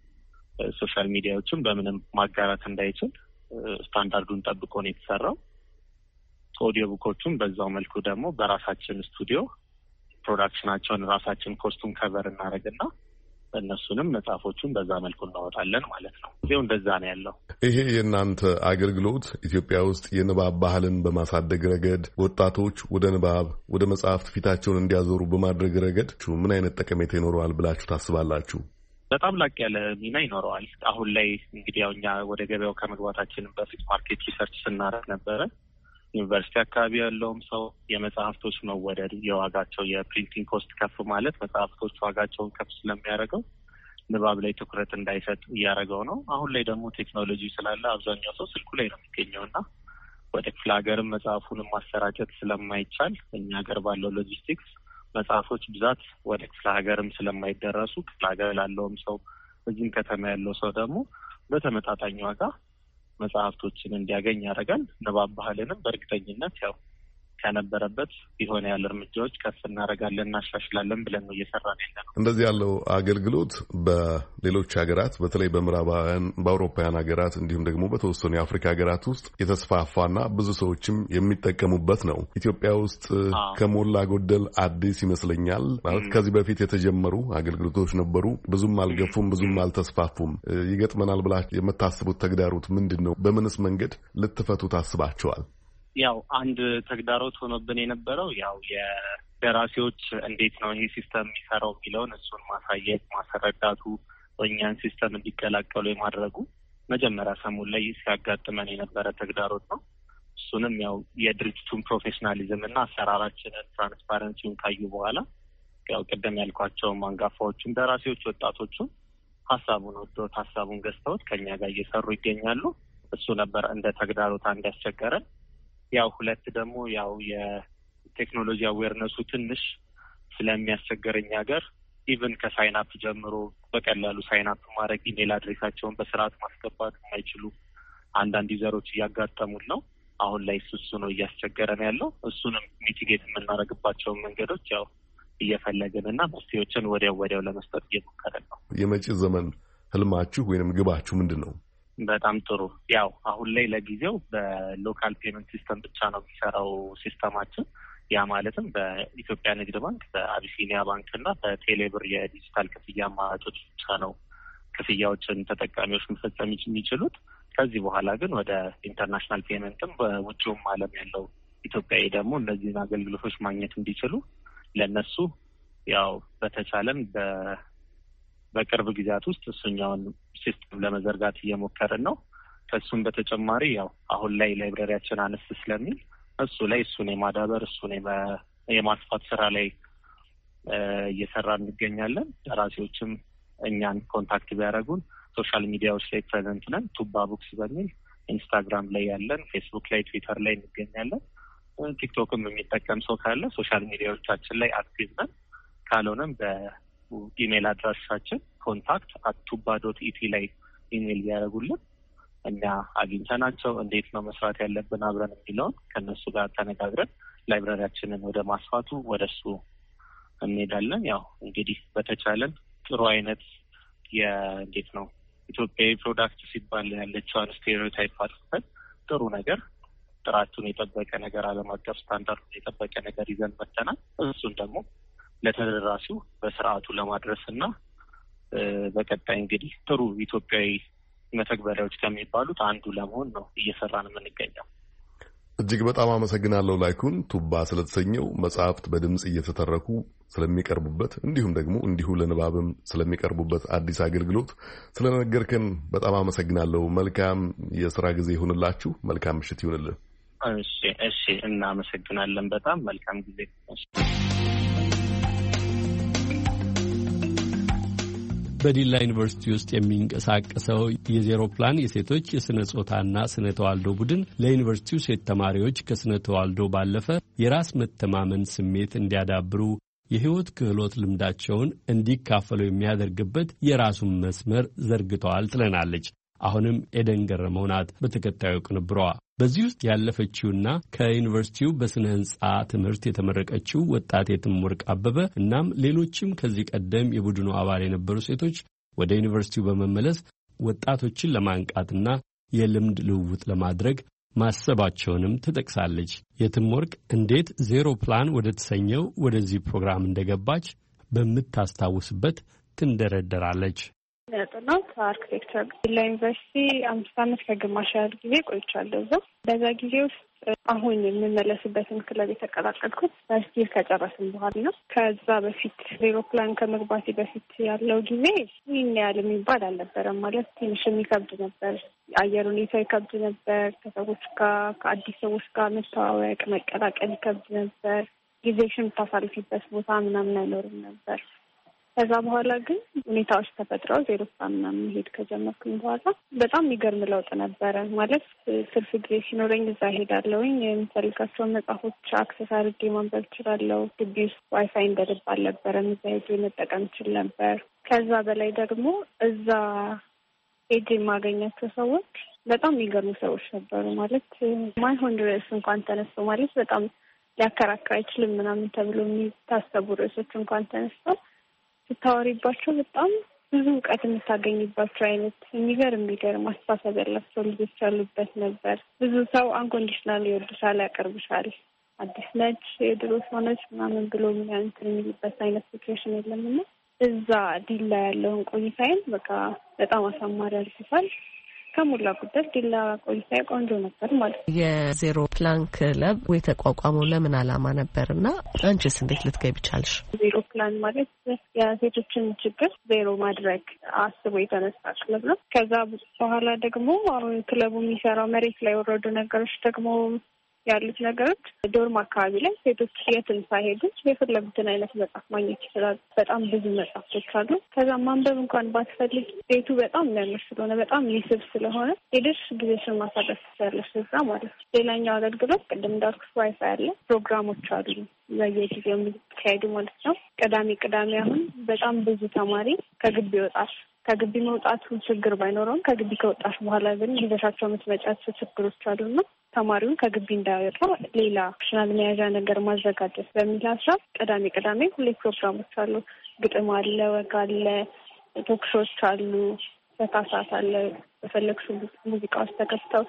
ሶሻል ሚዲያዎችን በምንም ማጋራት እንዳይችል ስታንዳርዱን ጠብቆ ነው የተሰራው። ኦዲዮ ቡኮቹም በዛው መልኩ ደግሞ በራሳችን ስቱዲዮ ፕሮዳክሽናቸውን ራሳችን ኮስቱም ከቨር እናደርግና እነሱንም መጽሐፎቹን በዛ መልኩ እናወጣለን ማለት ነው። ይሄው እንደዛ ነው ያለው። ይሄ የእናንተ አገልግሎት ኢትዮጵያ ውስጥ የንባብ ባህልን በማሳደግ ረገድ ወጣቶች ወደ ንባብ ወደ መጽሐፍት ፊታቸውን እንዲያዞሩ በማድረግ ረገድ ምን አይነት ጠቀሜታ ይኖረዋል ብላችሁ ታስባላችሁ? በጣም ላቅ ያለ ሚና ይኖረዋል። አሁን ላይ እንግዲህ ያው እኛ ወደ ገበያው ከመግባታችን በፊት ማርኬት ሪሰርች ስናደርግ ነበረ። ዩኒቨርሲቲ አካባቢ ያለውም ሰው የመጽሐፍቶች መወደድ የዋጋቸው የፕሪንቲንግ ኮስት ከፍ ማለት መጽሐፍቶች ዋጋቸውን ከፍ ስለሚያደርገው ንባብ ላይ ትኩረት እንዳይሰጥ እያደረገው ነው። አሁን ላይ ደግሞ ቴክኖሎጂ ስላለ አብዛኛው ሰው ስልኩ ላይ ነው የሚገኘውና ወደ ክፍለ ሀገርም መጽሐፉንም ማሰራጨት ስለማይቻል እኛ ሀገር ባለው ሎጂስቲክስ መጽሐፎች ብዛት ወደ ክፍለ ሀገርም ስለማይደረሱ ክፍለ ሀገር ላለውም ሰው እዚህም ከተማ ያለው ሰው ደግሞ በተመጣጣኝ ዋጋ መጽሐፍቶችን እንዲያገኝ ያደርጋል። ንባብ ባህልንም በእርግጠኝነት ያው ከነበረበት የሆነ ያለ እርምጃዎች ከፍ እናደርጋለን እናሻሽላለን ብለን ነው እየሰራን ያለነው። እንደዚህ ያለው አገልግሎት በሌሎች ሀገራት በተለይ በምዕራባውያን በአውሮፓውያን ሀገራት እንዲሁም ደግሞ በተወሰኑ የአፍሪካ ሀገራት ውስጥ የተስፋፋና ብዙ ሰዎችም የሚጠቀሙበት ነው። ኢትዮጵያ ውስጥ ከሞላ ጎደል አዲስ ይመስለኛል። ማለት ከዚህ በፊት የተጀመሩ አገልግሎቶች ነበሩ፣ ብዙም አልገፉም፣ ብዙም አልተስፋፉም። ይገጥመናል ብላችሁ የምታስቡት ተግዳሮት ምንድን ነው? በምንስ መንገድ ልትፈቱ ታስባቸዋል? ያው አንድ ተግዳሮት ሆኖብን የነበረው ያው የደራሲዎች እንዴት ነው ይሄ ሲስተም የሚሰራው የሚለውን እሱን ማሳየት ማስረዳቱ፣ እኛን ሲስተም እንዲቀላቀሉ የማድረጉ መጀመሪያ ሰሞን ላይ ሲያጋጥመን የነበረ ተግዳሮት ነው። እሱንም ያው የድርጅቱን ፕሮፌሽናሊዝም እና አሰራራችንን ትራንስፓረንሲውን ካዩ በኋላ ያው ቅድም ያልኳቸውም አንጋፋዎቹም ደራሲዎች ወጣቶቹም ሀሳቡን ወዶት ሀሳቡን ገዝተውት ከኛ ጋር እየሰሩ ይገኛሉ። እሱ ነበር እንደ ተግዳሮት አንድ ያስቸገረን። ያው ሁለት ደግሞ ያው የቴክኖሎጂ አዌርነሱ ትንሽ ስለሚያስቸግረኝ ሀገር ኢቭን ከሳይን አፕ ጀምሮ በቀላሉ ሳይን አፕ ማድረግ ኢሜል አድሬሳቸውን በስርዓት ማስገባት የማይችሉ አንዳንድ ዩዘሮች እያጋጠሙን ነው። አሁን ላይ እሱ እሱ ነው እያስቸገረን ያለው። እሱንም ሚቲጌት የምናደርግባቸውን መንገዶች ያው እየፈለግን እና መፍትሄዎችን ወዲያው ወዲያው ለመስጠት እየሞከረን ነው። የመጪ ዘመን ህልማችሁ ወይንም ግባችሁ ምንድን ነው? በጣም ጥሩ። ያው አሁን ላይ ለጊዜው በሎካል ፔመንት ሲስተም ብቻ ነው የሚሰራው ሲስተማችን። ያ ማለትም በኢትዮጵያ ንግድ ባንክ፣ በአቢሲኒያ ባንክ እና በቴሌብር የዲጂታል ክፍያ አማራጮች ብቻ ነው ክፍያዎችን ተጠቃሚዎች መፈጸም የሚችሉት። ከዚህ በኋላ ግን ወደ ኢንተርናሽናል ፔመንትም በውጭውም ዓለም ያለው ኢትዮጵያዊ ደግሞ እነዚህን አገልግሎቶች ማግኘት እንዲችሉ ለነሱ ያው በተቻለን በቅርብ ጊዜያት ውስጥ እሱኛውን ሲስተም ለመዘርጋት እየሞከርን ነው። ከሱም በተጨማሪ ያው አሁን ላይ ላይብረሪያችን አነስ ስለሚል እሱ ላይ እሱን የማዳበር እሱን የማስፋት ስራ ላይ እየሰራ እንገኛለን። ደራሲዎችም እኛን ኮንታክት ቢያደርጉን ሶሻል ሚዲያዎች ላይ ፕሬዘንት ነን። ቱባ ቡክስ በሚል ኢንስታግራም ላይ ያለን፣ ፌስቡክ ላይ፣ ትዊተር ላይ እንገኛለን። ቲክቶክም የሚጠቀም ሰው ካለ ሶሻል ሚዲያዎቻችን ላይ አክቲቭ ነን። ካልሆነም በኢሜይል አድራሻችን ኮንታክት አት ቱባ ዶት ኢቲ ላይ ኢሜይል ቢያደርጉልን እኛ አግኝተናቸው እንዴት ነው መስራት ያለብን አብረን የሚለውን ከነሱ ጋር ተነጋግረን ላይብራሪያችንን ወደ ማስፋቱ ወደ እሱ እንሄዳለን። ያው እንግዲህ በተቻለን ጥሩ አይነት የእንዴት ነው ኢትዮጵያዊ ፕሮዳክት ሲባል ያለችውን ስቴሪዮታይፕ አጥፍተን ጥሩ ነገር ጥራቱን የጠበቀ ነገር ዓለም አቀፍ ስታንዳርዱን የጠበቀ ነገር ይዘን መጥተናል። እሱን ደግሞ ለተደራሲው በስርዓቱ ለማድረስ እና በቀጣይ እንግዲህ ጥሩ ኢትዮጵያዊ መተግበሪያዎች ከሚባሉት አንዱ ለመሆን ነው እየሰራን የምንገኘው። እጅግ በጣም አመሰግናለሁ ላይኩን ቱባ ስለተሰኘው መጽሐፍት በድምጽ እየተተረኩ ስለሚቀርቡበት እንዲሁም ደግሞ እንዲሁ ለንባብም ስለሚቀርቡበት አዲስ አገልግሎት ስለነገርከን በጣም አመሰግናለሁ። መልካም የሥራ ጊዜ ይሁንላችሁ። መልካም ምሽት ይሁንልን። እሺ እሺ፣ እናመሰግናለን። በጣም መልካም ጊዜ። በዲላ ዩኒቨርሲቲ ውስጥ የሚንቀሳቀሰው የዜሮ ፕላን የሴቶች የስነ ጾታና ስነ ተዋልዶ ቡድን ለዩኒቨርሲቲው ሴት ተማሪዎች ከስነ ተዋልዶ ባለፈ የራስ መተማመን ስሜት እንዲያዳብሩ የህይወት ክህሎት ልምዳቸውን እንዲካፈሉ የሚያደርግበት የራሱን መስመር ዘርግተዋል ትለናለች። አሁንም ኤደን ገረመው ናት በተከታዩ ቅንብሯ። በዚህ ውስጥ ያለፈችውና ከዩኒቨርሲቲው በስነ ህንጻ ትምህርት የተመረቀችው ወጣት የትምወርቅ አበበ እናም ሌሎችም ከዚህ ቀደም የቡድኑ አባል የነበሩ ሴቶች ወደ ዩኒቨርሲቲው በመመለስ ወጣቶችን ለማንቃትና የልምድ ልውውጥ ለማድረግ ማሰባቸውንም ትጠቅሳለች። የትምወርቅ እንዴት ዜሮ ፕላን ወደ ተሰኘው ወደዚህ ፕሮግራም እንደገባች በምታስታውስበት ትንደረደራለች። ጥናት አርክቴክቸር ዲላ ዩኒቨርሲቲ አምስት ዓመት ከግማሽ ያህል ጊዜ ቆይቻለሁ እዛ። በዛ ጊዜ ውስጥ አሁን የምመለስበትን ክለብ የተቀላቀልኩት ዩኒቨርሲቲ ከጨረስን በኋላ ነው። ከዛ በፊት ዜሮ ፕላን ከመግባቴ በፊት ያለው ጊዜ ይህን ያህል የሚባል አልነበረም። ማለት ትንሽ የሚከብድ ነበር። አየር ሁኔታ ይከብድ ነበር። ከሰዎች ጋር ከአዲስ ሰዎች ጋር መተዋወቅ መቀላቀል ይከብድ ነበር። ጊዜሽን የምታሳልፊበት ቦታ ምናምን አይኖርም ነበር። ከዛ በኋላ ግን ሁኔታዎች ተፈጥረው ዜሮ ፕላን ምናምን መሄድ ከጀመርኩኝ በኋላ በጣም የሚገርም ለውጥ ነበረ። ማለት ትርፍ ጊዜ ሲኖረኝ እዛ ሄዳለሁኝ። የምፈልጋቸውን መጽሐፎች አክሰስ አድርጌ ማንበብ እችላለሁ። ግቢ ውስጥ ዋይፋይ እንደ ልብ አልነበረም። እዛ ሄጄ መጠቀም እችል ነበር። ከዛ በላይ ደግሞ እዛ ሄጄ የማገኛቸው ሰዎች በጣም የሚገርሙ ሰዎች ነበሩ። ማለት ማይሆን ርዕስ እንኳን ተነስቶ ማለት በጣም ሊያከራክር አይችልም ምናምን ተብሎ የሚታሰቡ ርዕሶች እንኳን ተነስተው ስታወሪባቸው በጣም ብዙ እውቀት የምታገኝባቸው አይነት የሚገርም የሚገርም አስተሳሰብ ያላቸው ልጆች ያሉበት ነበር። ብዙ ሰው አንኮንዲሽናል ይወድሻል፣ ያቀርብሻል። አዲስ ነች፣ የድሮ ሰው ነች ምናምን ብሎ እንትን የሚልበት አይነት ሲቹዌሽን የለምና እዛ ዲላ ያለውን ቆይታዬን በቃ በጣም አሳማሪ አድርጎታል። ከሞላ ጎደል ዲላ ቆይታ ቆንጆ ነበር ማለት ነው። የዜሮ ፕላን ክለብ የተቋቋመው ለምን ዓላማ ነበር እና አንቺስ እንዴት ልትገቢ ቻልሽ? ዜሮ ፕላን ማለት የሴቶችን ችግር ዜሮ ማድረግ አስቦ የተነሳ ክለብ ነው። ከዛ በኋላ ደግሞ አሁን ክለቡ የሚሰራው መሬት ላይ የወረዱ ነገሮች ደግሞ ያሉት ነገሮች ዶርም አካባቢ ላይ ሴቶች የትም ሳይሄዱ የፈለጉትን አይነት መጽሐፍ ማግኘት ይችላሉ። በጣም ብዙ መጽሐፎች አሉ። ከዛ ማንበብ እንኳን ባትፈልግ ቤቱ በጣም የሚያምር ስለሆነ በጣም ይስብ ስለሆነ ሄደሽ ጊዜሽን ማሳለፍ ትችያለሽ እዛ ማለት ነው። ሌላኛው አገልግሎት ቅድም እንዳልኩት ዋይፋይ አለ። ፕሮግራሞች አሉ በየጊዜው የሚካሄዱ ማለት ነው። ቅዳሜ ቅዳሜ አሁን በጣም ብዙ ተማሪ ከግቢ ይወጣል። ከግቢ መውጣቱ ችግር ባይኖረውም ከግቢ ከወጣሽ በኋላ ግን ይዘሻቸው የምትመጫቸው ችግሮች አሉና ተማሪውን ከግቢ እንዳይወጣ ሌላ ኦፕሽናል መያዣ ነገር ማዘጋጀት በሚል ሀሳብ ቅዳሜ ቅዳሜ ሁሌ ፕሮግራሞች አሉ። ግጥም አለ፣ ወግ አለ፣ ቶክሾች አሉ፣ በካሳት አለ። በፈለግሹ ሙዚቃዎች ተከፍተው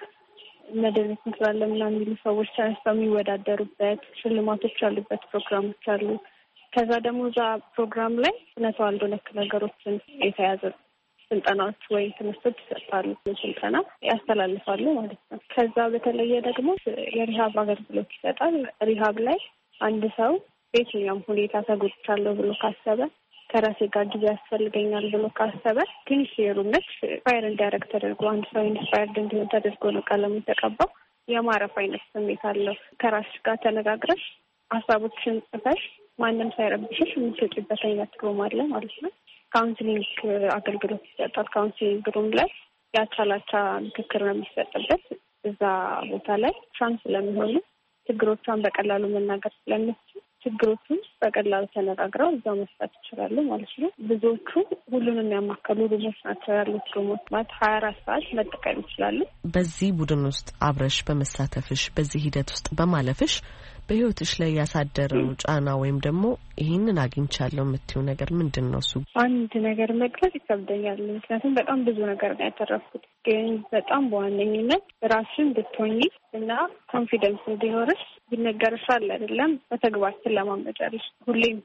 መደረስ እንችላለን ምናምን የሚሉ ሰዎች ተነስተው የሚወዳደሩበት ሽልማቶች ያሉበት ፕሮግራሞች አሉ። ከዛ ደግሞ እዛ ፕሮግራም ላይ ስነ ተዋልዶ ነክ ነገሮችን የተያዘ ስልጠናዎች ወይ ትምህርቶች ይሰጣሉ። ስልጠና ያስተላልፋሉ ማለት ነው። ከዛ በተለየ ደግሞ የሪሃብ አገልግሎት ይሰጣል። ሪሃብ ላይ አንድ ሰው በየትኛውም ሁኔታ ተጎድቻለሁ ብሎ ካሰበ ከራሴ ጋር ጊዜ ያስፈልገኛል ብሎ ካሰበ ትንሽ የሩመች ፋይር እንዲያደርግ ተደርጎ አንድ ሰው ኢንስፓየርድ እንዲሆን ተደርጎ ነው ቀለሙ የተቀባው። የማረፍ አይነት ስሜት አለው። ከራስሽ ጋር ተነጋግረሽ ሀሳቦችን ጽፈሽ ማንም ሳይረብሽሽ የምትወጪበት አይነት ሩም አለ ማለት ነው። ካውንስሊንግ አገልግሎት ይሰጣል። ካውንስሊንግ ሩም ላይ ያቻላቻ ምክክር ነው የሚሰጥበት። እዛ ቦታ ላይ ቻንስ ስለሚሆኑ ችግሮቿን በቀላሉ መናገር ስለምትችል ችግሮቹን በቀላሉ ተነጋግረው እዛው መስጠት ይችላሉ ማለት ነው። ብዙዎቹ ሁሉንም ያማከሉ ሩሞች ናቸው ያሉት። ሩሞች ማለት ሀያ አራት ሰዓት መጠቀም ይችላሉ። በዚህ ቡድን ውስጥ አብረሽ በመሳተፍሽ በዚህ ሂደት ውስጥ በማለፍሽ በህይወትሽ ላይ ያሳደረው ጫና ወይም ደግሞ ይህንን አግኝቻለሁ የምትይው ነገር ምንድን ነው? እሱ አንድ ነገር መግለጽ ይከብደኛል። ምክንያቱም በጣም ብዙ ነገር ነው ያተረፍኩት። ግን በጣም በዋነኝነት ራስሽን ብትሆኚ እና ኮንፊደንስ እንዲኖርሽ ይነገርሻል አይደለም፣ በተግባር ትለማመጃለሽ። ሁሌም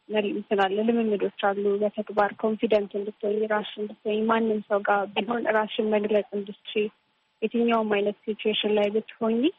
እንትናለ ልምምዶች አሉ። በተግባር ኮንፊደንስ እንድትሆኚ ራስሽን እንድትሆኚ ማንም ሰው ጋር ቢሆን ራስሽን መግለጽ እንድትችይ የትኛውም አይነት ሲቹዌሽን ላይ ብትሆኚ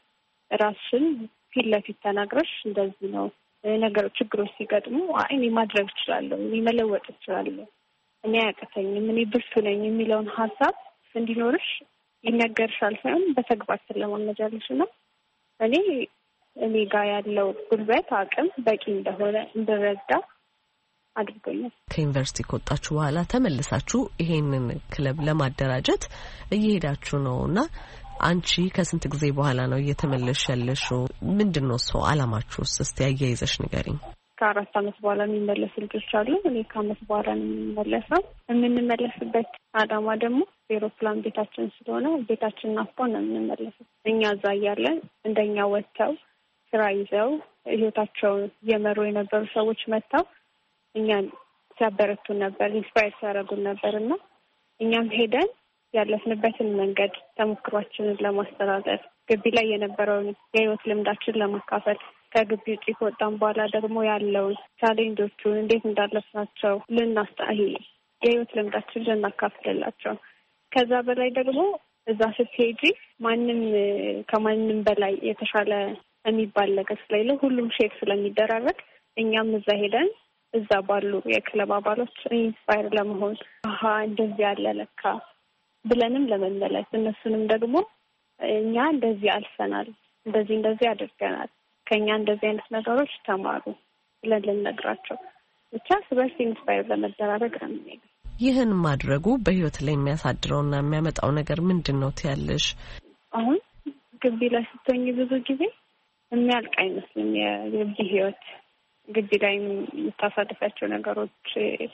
ራስሽን ፊት ለፊት ተናግረሽ እንደዚህ ነው ነገሮች ችግሮች ሲገጥሙ እኔ ማድረግ እችላለሁ፣ እኔ መለወጥ እችላለሁ፣ እኔ አያቅተኝም፣ እኔ ብርቱ ነኝ የሚለውን ሀሳብ እንዲኖርሽ ይነገርሻል ሳይሆን በተግባር ስለማመጃለሽ ነው። እኔ እኔ ጋር ያለው ጉልበት አቅም በቂ እንደሆነ እንድረዳ አድርጎኛል። ከዩኒቨርሲቲ ከወጣችሁ በኋላ ተመልሳችሁ ይሄንን ክለብ ለማደራጀት እየሄዳችሁ ነውና አንቺ ከስንት ጊዜ በኋላ ነው እየተመለሽ ያለሽው? ምንድነው ሰው አላማችሁስ? እስቲ አያይዘሽ ንገሪኝ። ከአራት አመት በኋላ የሚመለሱ ልጆች አሉ። እኔ ከአመት በኋላ ነው የምንመለሰው። የምንመለስበት አላማ ደግሞ ኤሮፕላን ቤታችን ስለሆነ ቤታችን ናፍቆን ነው የምንመለሰው። እኛ እዛ እያለን እንደኛ ወጥተው ስራ ይዘው ህይወታቸውን እየመሩ የነበሩ ሰዎች መጥተው እኛን ሲያበረቱን ነበር፣ ኢንስፓየር ሲያደርጉን ነበር እና እኛም ሄደን ያለፍንበትን መንገድ ተሞክሯችንን ለማስተላለፍ ግቢ ላይ የነበረውን የህይወት ልምዳችን ለማካፈል ከግቢ ውጭ ከወጣን በኋላ ደግሞ ያለውን ቻሌንጆቹን እንዴት እንዳለፍናቸው ልናስጣሂ የህይወት ልምዳችን ልናካፍልላቸው። ከዛ በላይ ደግሞ እዛ ስትሄጂ ማንም ከማንም በላይ የተሻለ የሚባል ነገር ስለሌለ ሁሉም ሼር ስለሚደራረግ እኛም እዛ ሄደን እዛ ባሉ የክለብ አባሎች ኢንስፓየር ለመሆን አሀ እንደዚህ ያለ ለካ ብለንም ለመመለስ እነሱንም ደግሞ እኛ እንደዚህ አልፈናል፣ እንደዚህ እንደዚህ አድርገናል፣ ከኛ እንደዚህ አይነት ነገሮች ተማሩ ብለን ልንነግራቸው ብቻ ስበርስ ኢንስፓየር ለመደራረግ ነው የሚሄደው። ይህን ማድረጉ በህይወት ላይ የሚያሳድረውና የሚያመጣው ነገር ምንድን ነው ትያለሽ? አሁን ግቢ ላይ ስትሆኚ ብዙ ጊዜ የሚያልቅ አይመስልም የግቢ ህይወት። ግቢ ላይ የምታሳልፋቸው ነገሮች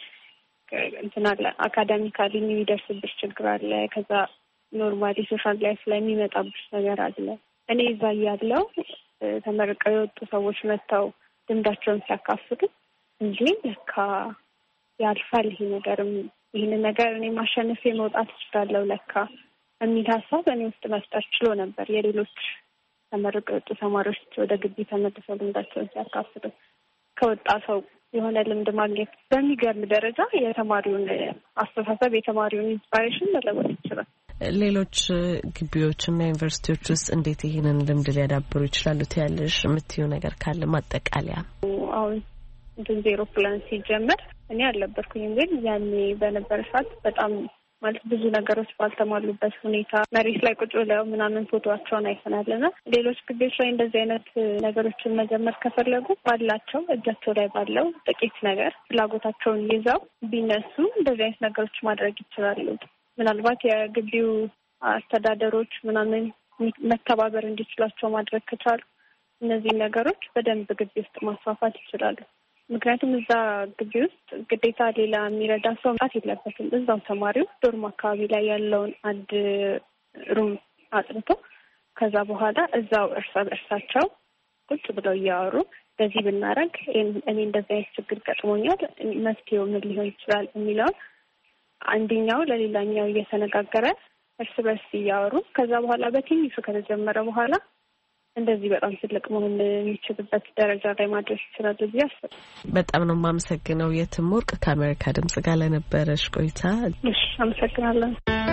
እንትን አለ፣ አካዳሚካሊ የሚደርስብሽ ችግር አለ፣ ከዛ ኖርማሊ ሶሻል ላይፍ ላይ የሚመጣብሽ ነገር አለ። እኔ እዛ ያለው ተመርቀው የወጡ ሰዎች መጥተው ልምዳቸውን ሲያካፍሉ እንጂ ለካ ያልፋል ይሄ ነገርም ይህን ነገር እኔ ማሸነፍ መውጣት እችላለሁ ለካ የሚል ሀሳብ እኔ ውስጥ መፍጠር ችሎ ነበር። የሌሎች ተመርቀው የወጡ ተማሪዎች ወደ ግቢ ተመልሰው ልምዳቸውን ሲያካፍሉ ከወጣ ሰው የሆነ ልምድ ማግኘት በሚገርም ደረጃ የተማሪውን አስተሳሰብ የተማሪውን ኢንስፓይሬሽን መለወጥ ይችላል። ሌሎች ግቢዎችና ዩኒቨርሲቲዎች ውስጥ እንዴት ይሄንን ልምድ ሊያዳብሩ ይችላሉ ትያለሽ? የምትይው ነገር ካለ ማጠቃለያ። አሁን እንትን ዜሮ ፕላን ሲጀመር እኔ አልነበርኩኝም፣ ግን ያኔ በነበረ ሰዓት በጣም ማለት ብዙ ነገሮች ባልተሟሉበት ሁኔታ መሬት ላይ ቁጭ ብለው ምናምን ፎቶዋቸውን አይተናልና ሌሎች ግቢዎች ላይ እንደዚህ አይነት ነገሮችን መጀመር ከፈለጉ ባላቸው እጃቸው ላይ ባለው ጥቂት ነገር ፍላጎታቸውን ይዘው ቢነሱ እንደዚህ አይነት ነገሮች ማድረግ ይችላሉ። ምናልባት የግቢው አስተዳደሮች ምናምን መተባበር እንዲችላቸው ማድረግ ከቻሉ እነዚህ ነገሮች በደንብ ግቢ ውስጥ ማስፋፋት ይችላሉ። ምክንያቱም እዛ ግቢ ውስጥ ግዴታ ሌላ የሚረዳ ሰው መምጣት የለበትም። እዛው ተማሪው ዶርም አካባቢ ላይ ያለውን አንድ ሩም አጥንቶ ከዛ በኋላ እዛው እርስ በርሳቸው ቁጭ ብለው እያወሩ በዚህ ብናረግ እኔ እንደዚህ አይነት ችግር ገጥሞኛል፣ መፍትሄው ምን ሊሆን ይችላል የሚለውን አንደኛው ለሌላኛው እየተነጋገረ እርስ በርስ እያወሩ ከዛ በኋላ በትንሹ ከተጀመረ በኋላ እንደዚህ በጣም ትልቅ መሆን የሚችልበት ደረጃ ላይ ማድረስ ይችላል ብዬ አስባለሁ። በጣም ነው የማመሰግነው የትም ወርቅ ከአሜሪካ ድምጽ ጋር ለነበረሽ ቆይታ። እሺ አመሰግናለሁ።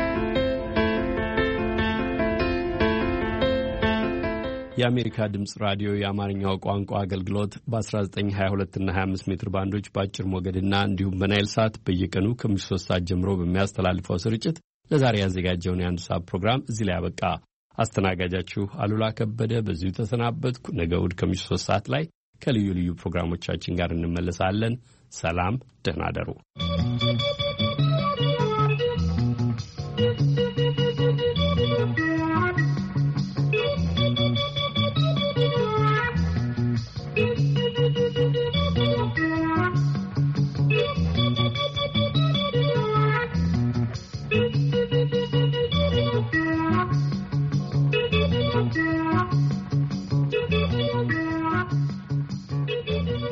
የአሜሪካ ድምጽ ራዲዮ የአማርኛው ቋንቋ አገልግሎት በ1922 እና ሀያ አምስት ሜትር ባንዶች በአጭር ሞገድና እንዲሁም በናይል ሳት በየቀኑ ከምሽቱ ሶስት ሰዓት ጀምሮ በሚያስተላልፈው ስርጭት ለዛሬ ያዘጋጀውን የአንድ ሰዓት ፕሮግራም እዚህ ላይ ያበቃ። አስተናጋጃችሁ አሉላ ከበደ በዚሁ ተሰናበትኩ። ነገ እሑድ ከምሽቱ ሶስት ሰዓት ላይ ከልዩ ልዩ ፕሮግራሞቻችን ጋር እንመለሳለን። ሰላም፣ ደህና እደሩ።